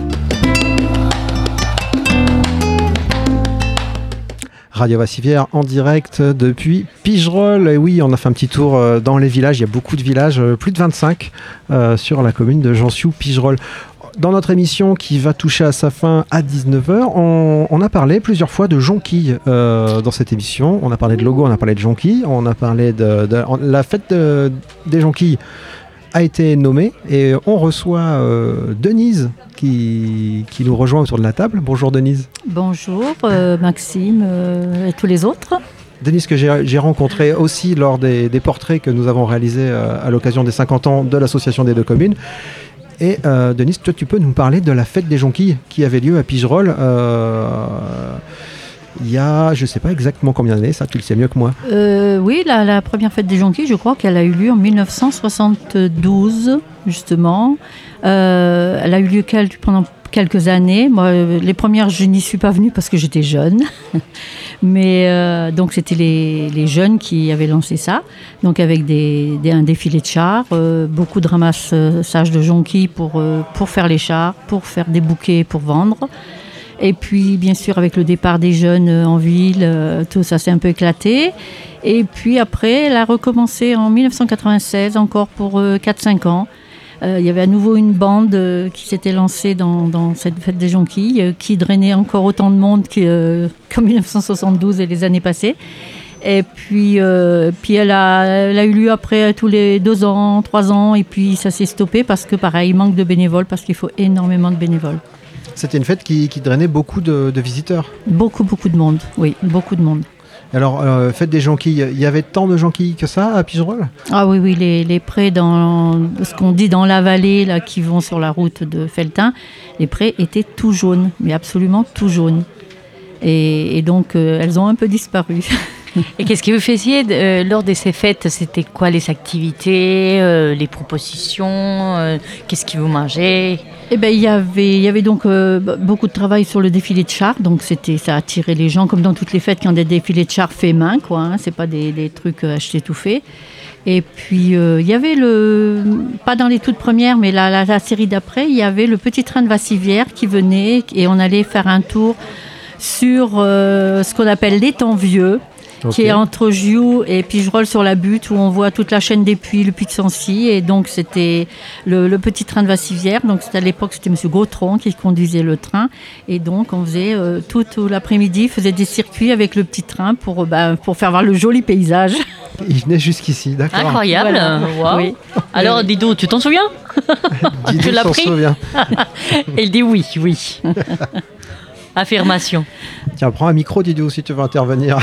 Radio Vassivière en direct depuis Pigerolles. Et oui, on a fait un petit tour euh, dans les villages. Il y a beaucoup de villages, euh, plus de vingt-cinq euh, sur la commune de Jansiou-Pigerolles. Dans notre émission qui va toucher à sa fin à dix-neuf heures, on, on a parlé plusieurs fois de jonquilles euh, dans cette émission. On a parlé de logo, on a parlé de jonquilles, on a parlé de, de la fête de- des jonquilles a été nommée et on reçoit euh, Denise qui, qui nous rejoint autour de la table. Bonjour Denise. Bonjour euh, Maxime euh, et tous les autres. Denise que j'ai j'ai rencontré aussi lors des, des portraits que nous avons réalisés euh, à l'occasion des cinquante ans de l'association des deux communes. Et euh, Denise, toi tu peux nous parler de la fête des jonquilles qui avait lieu à Pigerolles euh, il y a, je ne sais pas exactement combien d'années, ça tu le sais mieux que moi. Euh, oui, la, la première fête des jonquilles, je crois qu'elle a eu lieu en mille neuf cent soixante-douze, justement. Euh, elle a eu lieu quel- pendant quelques années. Moi, euh, les premières, je n'y suis pas venue parce que j'étais jeune. Mais euh, donc, c'était les, les jeunes qui avaient lancé ça. Donc, avec des, des- un défilé de chars, euh, beaucoup de ramassage de jonquilles pour, euh, pour faire les chars, pour faire des bouquets pour vendre. Et puis, bien sûr, avec le départ des jeunes euh, en ville, euh, tout ça s'est un peu éclaté. Et puis après, elle a recommencé en mille neuf cent quatre-vingt-seize, encore pour euh, quatre cinq ans. Euh, il y avait à nouveau une bande euh, qui s'était lancée dans, dans cette fête des jonquilles, euh, qui drainait encore autant de monde que, euh, qu'en mille neuf cent soixante-douze et les années passées. Et puis, euh, puis elle, a, elle a eu lieu après tous les deux ans, trois ans, et puis ça s'est stoppé parce que, pareil, il manque de bénévoles, parce qu'il faut énormément de bénévoles. C'était une fête qui, qui drainait beaucoup de, de visiteurs. Beaucoup, beaucoup de monde, oui, beaucoup de monde. Alors, euh, fête des jonquilles, il y avait tant de jonquilles que ça à Pigerolles? Ah oui, oui, les, les prés dans ce qu'on dit dans la vallée, là, qui vont sur la route de Felletin, les prés étaient tout jaunes, mais absolument tout jaunes. Et, et donc, euh, elles ont un peu disparu. Et qu'est-ce que vous faisiez euh, lors de ces fêtes? C'était quoi les activités, euh, les propositions, euh, qu'est-ce que vous mangez? Eh ben, il y avait, il y avait donc euh, beaucoup de travail sur le défilé de chars, donc c'était, ça attirait les gens, comme dans toutes les fêtes, qui ont des défilés de chars faits main, quoi. Hein, c'est pas des, des trucs achetés tout faits. Et puis euh, il y avait le, pas dans les toutes premières, mais la, la, la série d'après, il y avait le petit train de Vassivière qui venait et on allait faire un tour sur euh, ce qu'on appelle l'étang vieux. Okay. Qui est entre Gioux et Pigerolles sur la butte, où on voit toute la chaîne des puits, le puits de Sancy. Et donc, c'était le, le petit train de Vassivière. Donc, c'était à l'époque, c'était M. Gautron qui conduisait le train. Et donc, on faisait euh, tout, tout l'après-midi, faisait des circuits avec le petit train pour, bah, pour faire voir le joli paysage. Il venait jusqu'ici, d'accord. Incroyable. Voilà. Wow. Oui. Alors, Didou, tu t'en souviens? Didou tu l'as s'en pris souvient. Elle dit oui, oui. Affirmation. Tiens, prends un micro, Didou, si tu veux intervenir.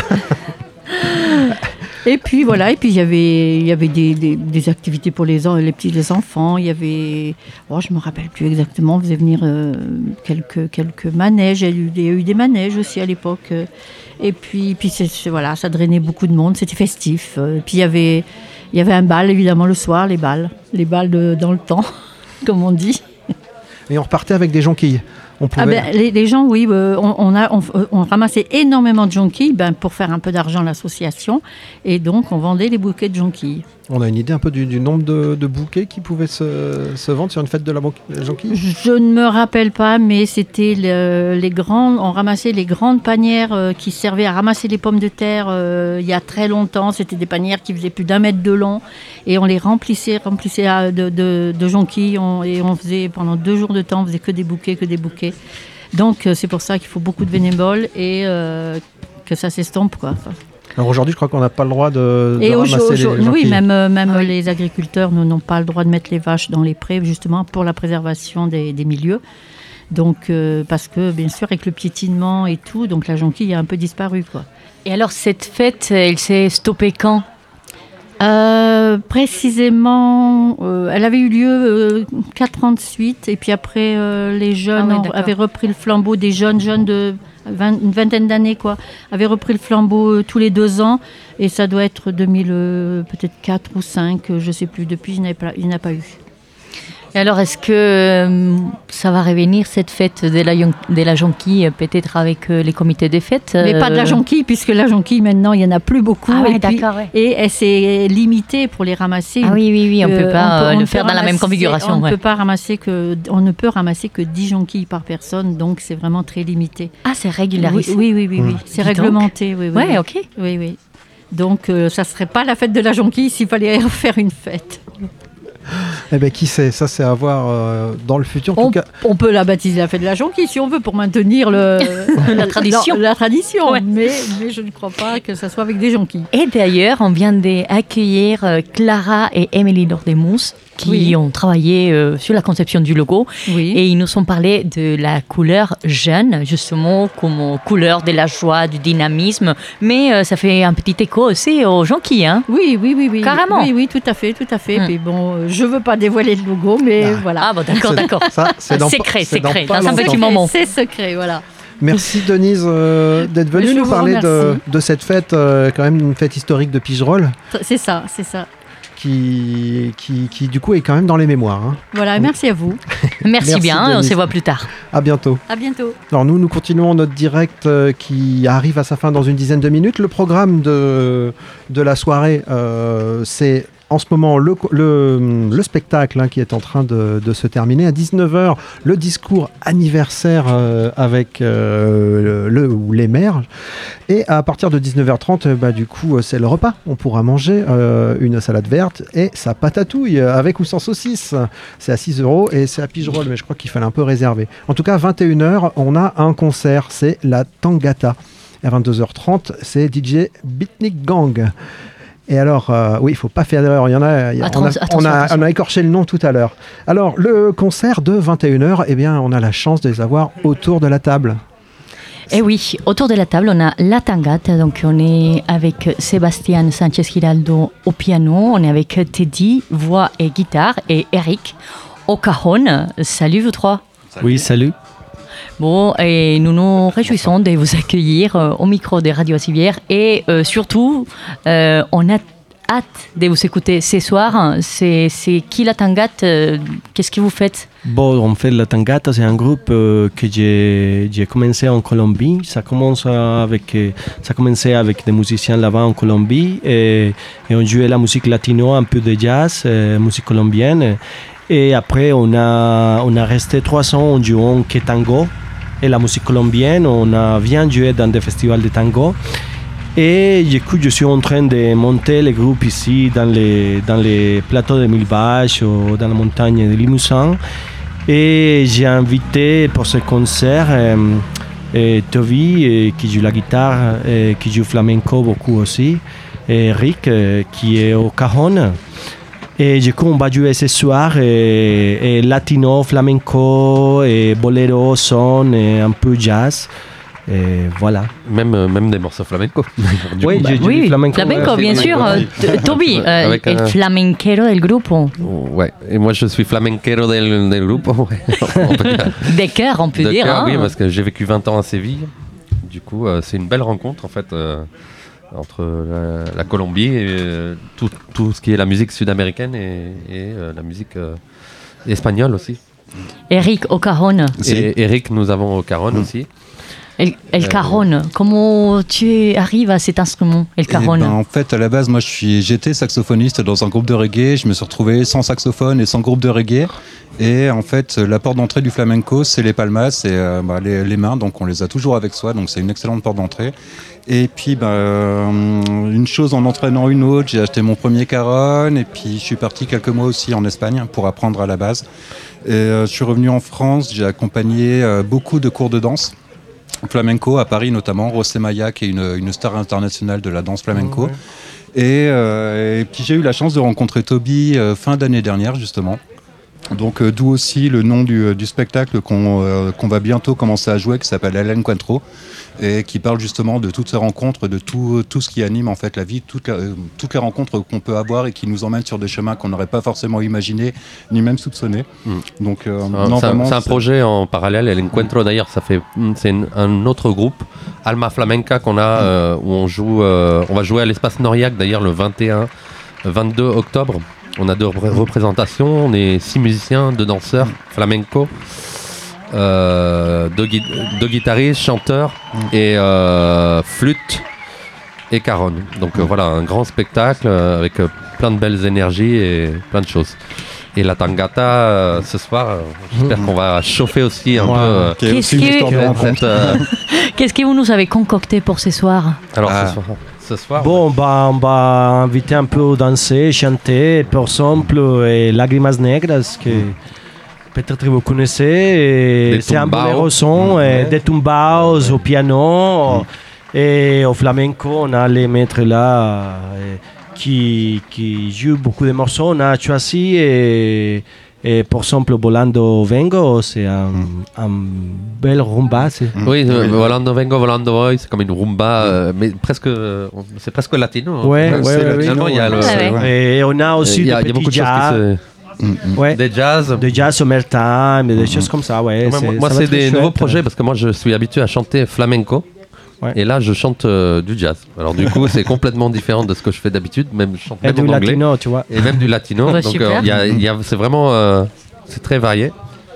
Et puis voilà, et puis il y avait, il y avait des, des, des activités pour les, les petits les enfants. Il y avait, oh, je me rappelle plus exactement, on faisait venir euh, quelques, quelques manèges. Il y a eu des, il y a eu des manèges aussi à l'époque. Et puis, puis c'est, voilà, ça drainait beaucoup de monde, c'était festif. Et puis il y avait, il y avait un bal évidemment le soir, les balles, les balles de, dans le temps, comme on dit. Et on repartait avec des jonquilles. on pouvait... ah ben, les, les gens, oui, euh, on, on, a, on, on ramassait énormément de jonquilles ben, pour faire un peu d'argent à l'association. Et donc, on vendait les bouquets de jonquilles. On a une idée un peu du, du nombre de, de bouquets qui pouvaient se, se vendre sur une fête de la, la jonquille? Je ne me rappelle pas, mais c'était le, les grandes, on ramassait les grandes panières euh, qui servaient à ramasser les pommes de terre euh, il y a très longtemps. C'était des panières qui faisaient plus d'un mètre de long et on les remplissait, remplissait à, de, de, de jonquilles on, et on faisait pendant deux jours de temps, on faisait que des bouquets, que des bouquets. Donc euh, c'est pour ça qu'il faut beaucoup de bénévoles et euh, que ça s'estompe, quoi. Enfin, alors aujourd'hui, je crois qu'on n'a pas le droit de, de et ramasser au, les au, jonquilles. Oui, même, euh, même ah, oui. les agriculteurs nous, n'ont pas le droit de mettre les vaches dans les prés, justement pour la préservation des, des milieux. Donc, euh, parce que, bien sûr, avec le piétinement et tout, donc la jonquille a un peu disparu, quoi. Et alors, cette fête, elle s'est stoppée quand ? Euh, précisément, euh, elle avait eu lieu euh, quatre ans de suite, et puis après, euh, les jeunes ah oui, avaient repris le flambeau, des jeunes, jeunes de vingt, une vingtaine d'années, quoi, avaient repris le flambeau euh, tous les deux ans, et ça doit être deux mille, euh, peut-être quatre ou cinq, euh, je ne sais plus, depuis, il n'y pas, il n'y a pas eu. Et alors, est-ce que euh, ça va revenir, cette fête de la, de la jonquille, peut-être avec euh, les comités des fêtes euh... Mais pas de la jonquille, puisque la jonquille, maintenant, il n'y en a plus beaucoup. Ah ouais, et, puis, ouais. et elle s'est limitée pour les ramasser. Ah oui, oui, oui, on ne euh, peut pas on peut, on le faire dans ramasser, la même configuration. On, ouais. peut pas ramasser que, on ne peut ramasser que dix jonquilles par personne, donc c'est vraiment très limité. Ah, c'est régularisé. Oui, oui, oui, oui, oui. Mmh. C'est réglementé. Oui, oui, ouais, oui. ok. Oui, oui. Donc, euh, ça ne serait pas la fête de la jonquille s'il fallait faire une fête. Eh bien, qui sait, ça c'est à voir euh, dans le futur. En on, tout cas... on peut la baptiser la fête de la jonquille si on veut pour maintenir le, la tradition. La, la tradition, ouais. mais, mais je ne crois pas que ça soit avec des jonquilles. Et d'ailleurs, on vient d'accueillir Clara et Émilie Lordemous qui oui. ont travaillé euh, sur la conception du logo oui. et ils nous ont parlé de la couleur jaune, justement comme couleur de la joie, du dynamisme, mais euh, ça fait un petit écho aussi aux jonquilles, hein. Oui, oui, oui, oui. Carrément. Oui, oui, tout à fait, tout à fait. Hum. Puis bon, euh, je veux pas dévoiler le logo, mais ah. voilà. Ah bon, d'accord, d'accord. Ça, c'est dans secret, c'est secret, dans, dans un petit moment. C'est secret, voilà. Merci Denise euh, d'être venue nous parler de, de cette fête, euh, quand même une fête historique de Pigerolles. C'est ça, c'est ça. Qui, qui, qui du coup est quand même dans les mémoires. Hein. Voilà, merci à vous. merci, merci bien, Denise. On se voit plus tard. À bientôt. À bientôt. Alors nous, nous continuons notre direct euh, qui arrive à sa fin dans une dizaine de minutes. Le programme de, de la soirée, euh, c'est en ce moment le, le, le spectacle hein, qui est en train de, de se terminer. À dix-neuf heures, le discours anniversaire euh, avec euh, le, le ou les maires. Et à partir de dix-neuf heures trente, bah, du coup, c'est le repas. On pourra manger euh, une salade verte et sa patatouille avec ou sans saucisse. C'est à six euros et c'est à Pigerolles, mais je crois qu'il fallait un peu réserver. En tout cas, à vingt et une heures, on a un concert. C'est la Tangata. À vingt-deux heures trente, c'est D J Beatnik Gang. Et alors, euh, oui, il ne faut pas faire d'erreur. Il y en a, il y a, Attends, on, a, attention, on, a attention. on a écorché le nom tout à l'heure. Alors, le concert de vingt et une heures, eh bien, on a la chance de les avoir autour de la table. Et oui, autour de la table, on a la Tangata. Donc, on est avec Sébastien Sanchez-Giraldo au piano. On est avec Teddy, voix et guitare. Et Eric au cajon. Salut, vous trois. Salut. Oui, salut. Bon, et nous nous réjouissons de vous accueillir euh, au micro de Radio Vassivière et euh, surtout, euh, on a hâte de vous écouter ce soir. C'est, c'est qui la Tangata euh, Qu'est-ce que vous faites? Bon, en fait, la Tangata, c'est un groupe euh, que j'ai, j'ai commencé en Colombie. Ça, commence avec, ça a commencé avec des musiciens là-bas en Colombie et, et on jouait la musique latino, un peu de jazz, euh, musique colombienne. Et après, on a, on a resté trois ans en jouant que tango et la musique colombienne. On a bien joué dans des festivals de tango. Et du coup, je suis en train de monter le groupe ici dans les, dans les plateaux de Mille Vaches ou dans la montagne de Limousin. Et j'ai invité pour ce concert euh, euh, Toby euh, qui joue la guitare, euh, qui joue flamenco beaucoup aussi, et Eric euh, qui est au cajon. Et du coup, on va jouer ce soir et, et latino, flamenco, et bolero, son, et un peu jazz. Et voilà. Même, même des morceaux flamenco. Oui, coup, oui, flamenco, flamenco, bien sûr. Toby, euh, el un... flamenquero del grupo. Ouais, et moi je suis flamenquero del, del grupo. Des cœurs, on peut de dire. Cœur, hein. Oui, parce que j'ai vécu vingt ans à Séville. Du coup, euh, c'est une belle rencontre en fait. Euh, entre la, la Colombie et euh, tout, tout ce qui est la musique sud-américaine et, et euh, la musique euh, espagnole aussi. Eric au cajon. Et Eric, nous avons au cajon mmh. aussi. El, el cajon, euh, comment tu arrives à cet instrument, el cajon? Eh ben, en fait, à la base, moi, je suis, j'étais saxophoniste dans un groupe de reggae. Je me suis retrouvé sans saxophone et sans groupe de reggae. Et en fait, la porte d'entrée du flamenco, c'est les palmas et euh, bah, les, les mains. Donc, on les a toujours avec soi. Donc, c'est une excellente porte d'entrée. Et puis, bah, euh, une chose en entraînant une autre, j'ai acheté mon premier cajon. Et puis, je suis parti quelques mois aussi en Espagne pour apprendre à la base. Et euh, je suis revenu en France. J'ai accompagné euh, beaucoup de cours de danse. Flamenco à Paris notamment, José Maya qui est une, une star internationale de la danse flamenco. Oh, ouais. et, euh, et puis j'ai eu la chance de rencontrer Toby euh, fin d'année dernière justement. Donc euh, d'où aussi le nom du, du spectacle qu'on, euh, qu'on va bientôt commencer à jouer qui s'appelle El Encuentro et qui parle justement de toutes ces rencontres, de tout, tout ce qui anime en fait la vie, toutes, euh, toutes les rencontres qu'on peut avoir et qui nous emmènent sur des chemins qu'on n'aurait pas forcément imaginés ni même soupçonnés. Mm. Donc euh, c'est, non, c'est, vraiment, c'est un projet en parallèle, El Encuentro d'ailleurs, ça fait, c'est une, un autre groupe, Alma Flamenca qu'on a, mm. euh, où on joue, euh, on va jouer à l'Espace Noriac d'ailleurs le vingt et un vingt-deux octobre. On a deux représentations, on est six musiciens, deux danseurs, flamenco, euh, deux, gui- deux guitaristes, chanteurs et euh, flûte et cajon. Donc euh, voilà, un grand spectacle euh, avec euh, plein de belles énergies et plein de choses. Et la tangata euh, ce soir, euh, j'espère qu'on va chauffer aussi un wow. peu. Euh, Qu'est-ce, que... cette, euh... Qu'est-ce que vous nous avez concocté pour ce soir? Alors ah. ce soir. Ce soir, bon, bah, on va inviter un peu à danser, chanter, par exemple, et Lágrimas Negras, que mm. peut-être vous connaissez. Et c'est un bolero son, mm. et des tumbaos au piano, mm. et au flamenco, on a les maîtres là qui, qui jouent beaucoup de morceaux. On a choisi, et, et par exemple, Volando Vengo, c'est un, mm. un bel rumba. C'est... Oui, mm. Volando Vengo, Volando Voy, c'est comme une rumba, mm. euh, mais presque, c'est presque latino. Hein. Ouais, ouais, ouais, ouais, finalement, il y a le, ouais, ouais. Et on a aussi des petits jazz. Mmh. Ouais. Des jazz, des jazz summertime, des mmh. choses comme ça. Ouais, c'est, moi, c'est des chouette. Nouveaux projets parce que moi, je suis habitué à chanter flamenco. Ouais. Et là, je chante euh, du jazz. Alors du coup, c'est complètement différent de ce que je fais d'habitude. Même je chante et même du en anglais. Latino, tu vois. Et même du latino. Bah, donc euh, y a, y a, c'est vraiment, euh, c'est très varié.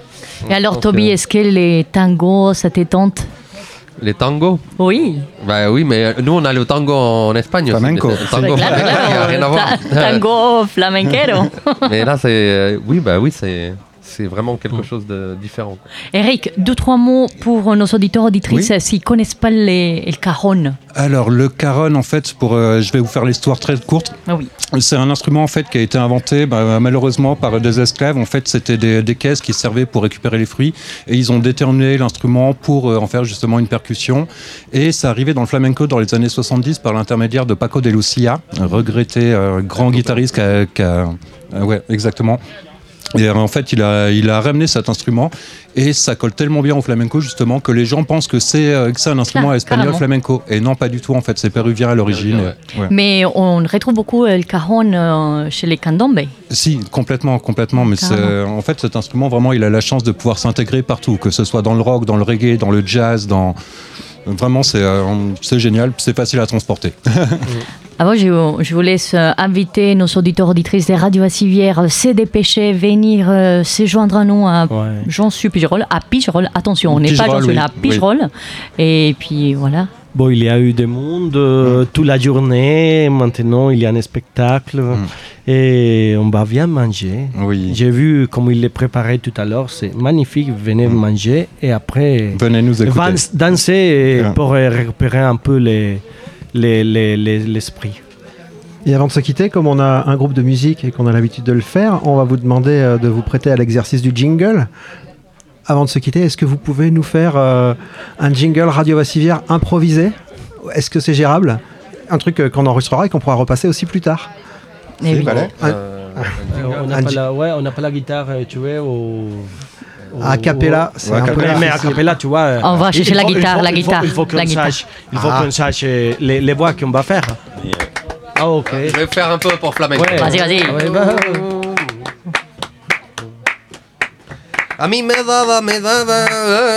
Et alors, donc, Toby, euh... est-ce que les tangos, ça te tente? Les tangos? Oui. Bah oui, mais nous on a le tango en Espagne. Flamenco. Aussi, tango claro, flamenco, claro. qui a rien à voir. Tango flamenquero. Mais là, c'est, euh, oui, bah oui, c'est. C'est vraiment quelque chose de différent. Eric, deux, trois mots pour nos auditeurs auditrices oui. s'ils ne connaissent pas les, le cajon. Alors, le cajon, en fait, pour, euh, je vais vous faire l'histoire très courte. Ah oui. C'est un instrument, en fait, qui a été inventé, bah, malheureusement, par des esclaves. En fait, c'était des, des caisses qui servaient pour récupérer les fruits. Et ils ont détourné l'instrument pour euh, en faire justement une percussion. Et ça arrivait dans le flamenco dans les années soixante-dix par l'intermédiaire de Paco de Lucia, un regretté euh, grand guitariste qui a... Qui a euh, ouais, exactement. Et en fait, il a, il a ramené cet instrument et ça colle tellement bien au flamenco justement que les gens pensent que c'est, que c'est un instrument Clar, espagnol carrément. Flamenco. Et non, pas du tout en fait, c'est péruvien à l'origine. Ouais. Mais on retrouve beaucoup le cajon chez les candombe. Si, complètement, complètement. Mais c'est, en fait, cet instrument, vraiment, il a la chance de pouvoir s'intégrer partout, que ce soit dans le rock, dans le reggae, dans le jazz, dans... Vraiment, c'est, euh, c'est génial, c'est facile à transporter. Avant, je, je vous laisse inviter nos auditeurs auditrices des radios Vassivière, se dépêcher, venir euh, se joindre à nous à ouais. Jonsieux-Pigerolles, à Pigerolles. Attention, on n'est pas Jonsieux, oui. à Pigerolles. Oui. Et puis voilà. Bon, il y a eu du monde euh, toute la journée. Maintenant, il y a un spectacle mm. et on va bien manger. Oui. J'ai vu comme il les préparait tout à l'heure. C'est magnifique. Venez mm. manger et après venez nous écouter. Van- danser yeah. pour récupérer un peu les, les, les, les, l'esprit. Et avant de se quitter, comme on a un groupe de musique et qu'on a l'habitude de le faire, on va vous demander de vous prêter à l'exercice du jingle. Avant de se quitter, est-ce que vous pouvez nous faire euh, un jingle Radio Vassivière improvisé? Est-ce que c'est gérable? Un truc euh, qu'on enregistrera et qu'on pourra repasser aussi plus tard. Et oui. Bon, un, euh, on n'a pas, la, ouais, pas la guitare, tu vois, au... A cappella, c'est ouais, un peu mais a cappella, tu vois. On va chercher la guitare, faut, la guitare. Il faut, il faut qu'on sache, il faut ah. qu'on sache les, les voix qu'on va faire. Yeah. Ah ok. Je vais faire un peu pour flamenco. Ouais. Vas-y, vas-y. Ouais, bah... A mí me daba, me daba,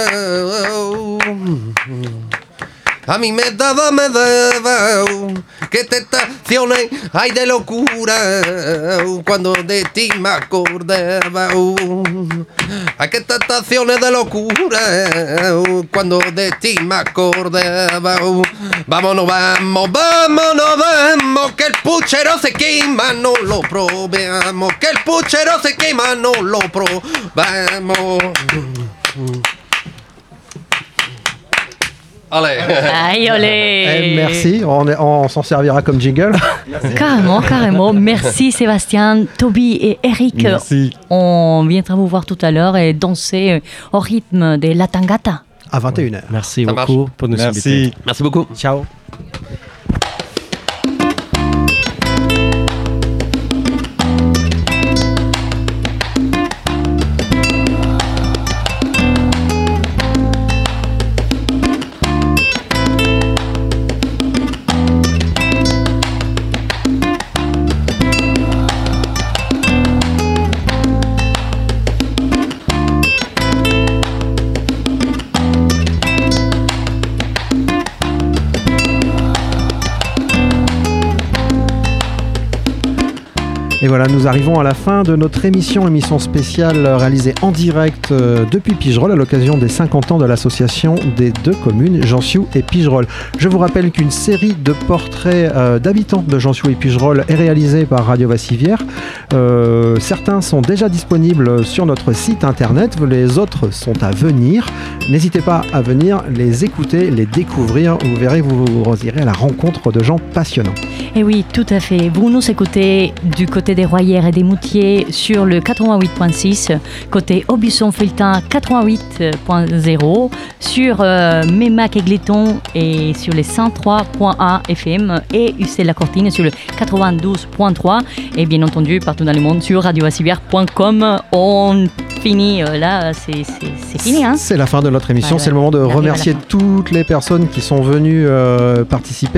a mí me daba, me daba, qué tentaciones hay de locura cuando de ti me acordaba. Ay, qué tentaciones de locura cuando de ti me acordaba. Vámonos, vamos, vámonos, vamos, que el puchero se quema, no lo probemos, que el puchero se quema, no lo probemos. Allez. Aïe, olé. Eh, merci, on, est- on s'en servira comme jingle. Carrément, carrément. Merci Sébastien, Toby et Eric. Merci. On viendra vous voir tout à l'heure et danser au rythme de la tangata. À vingt et une heures. Merci Ça beaucoup marche. pour nous Merci. inviter. Merci beaucoup. Ciao. Et voilà, nous arrivons à la fin de notre émission, émission spéciale réalisée en direct euh, depuis Pigerolles à l'occasion des cinquante ans de l'association des deux communes, Jansiou et Pigerolles. Je vous rappelle qu'une série de portraits euh, d'habitants de Jansiou et Pigerolles est réalisée par Radio Vassivière. Euh, certains sont déjà disponibles sur notre site internet, les autres sont à venir. N'hésitez pas à venir les écouter, les découvrir. Vous verrez, vous, vous irez à la rencontre de gens passionnants. Et oui, tout à fait. Vous nous écoutez du côté des Royères et des Moutiers sur le quatre-vingt-huit point six, côté Aubusson-Felletin quatre-vingt-huit point zéro, sur euh, Mémac et Gléton et sur les cent trois point un F M et Ussel-la-Cortine sur le quatre-vingt-douze point trois et bien entendu partout dans le monde sur radio vassivière point com. On finit euh, là, c'est, c'est, c'est fini. Hein. C'est la fin de notre émission. Ouais, c'est le moment de on arrive à la remercier fin. toutes les personnes qui sont venues euh, participer.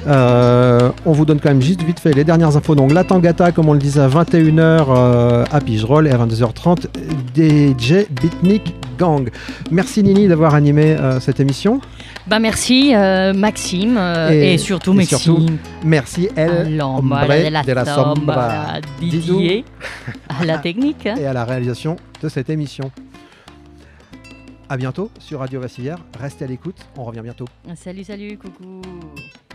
Euh, on vous donne quand même juste vite fait les dernières infos. Donc la Tangata, comme on le disait, à vingt et une heures euh, à Pigerolles et à vingt-deux heures trente, D J Beatnik Gang. Merci Nini d'avoir animé euh, cette émission. Bah merci euh, Maxime euh, et, surtout et merci. surtout, merci El L'ombre Hombre de la de la sombra, Sombra, Didier à la technique. et à la réalisation de cette émission. À bientôt sur Radio Vassivière. Restez à l'écoute. On revient bientôt. Salut, salut, coucou.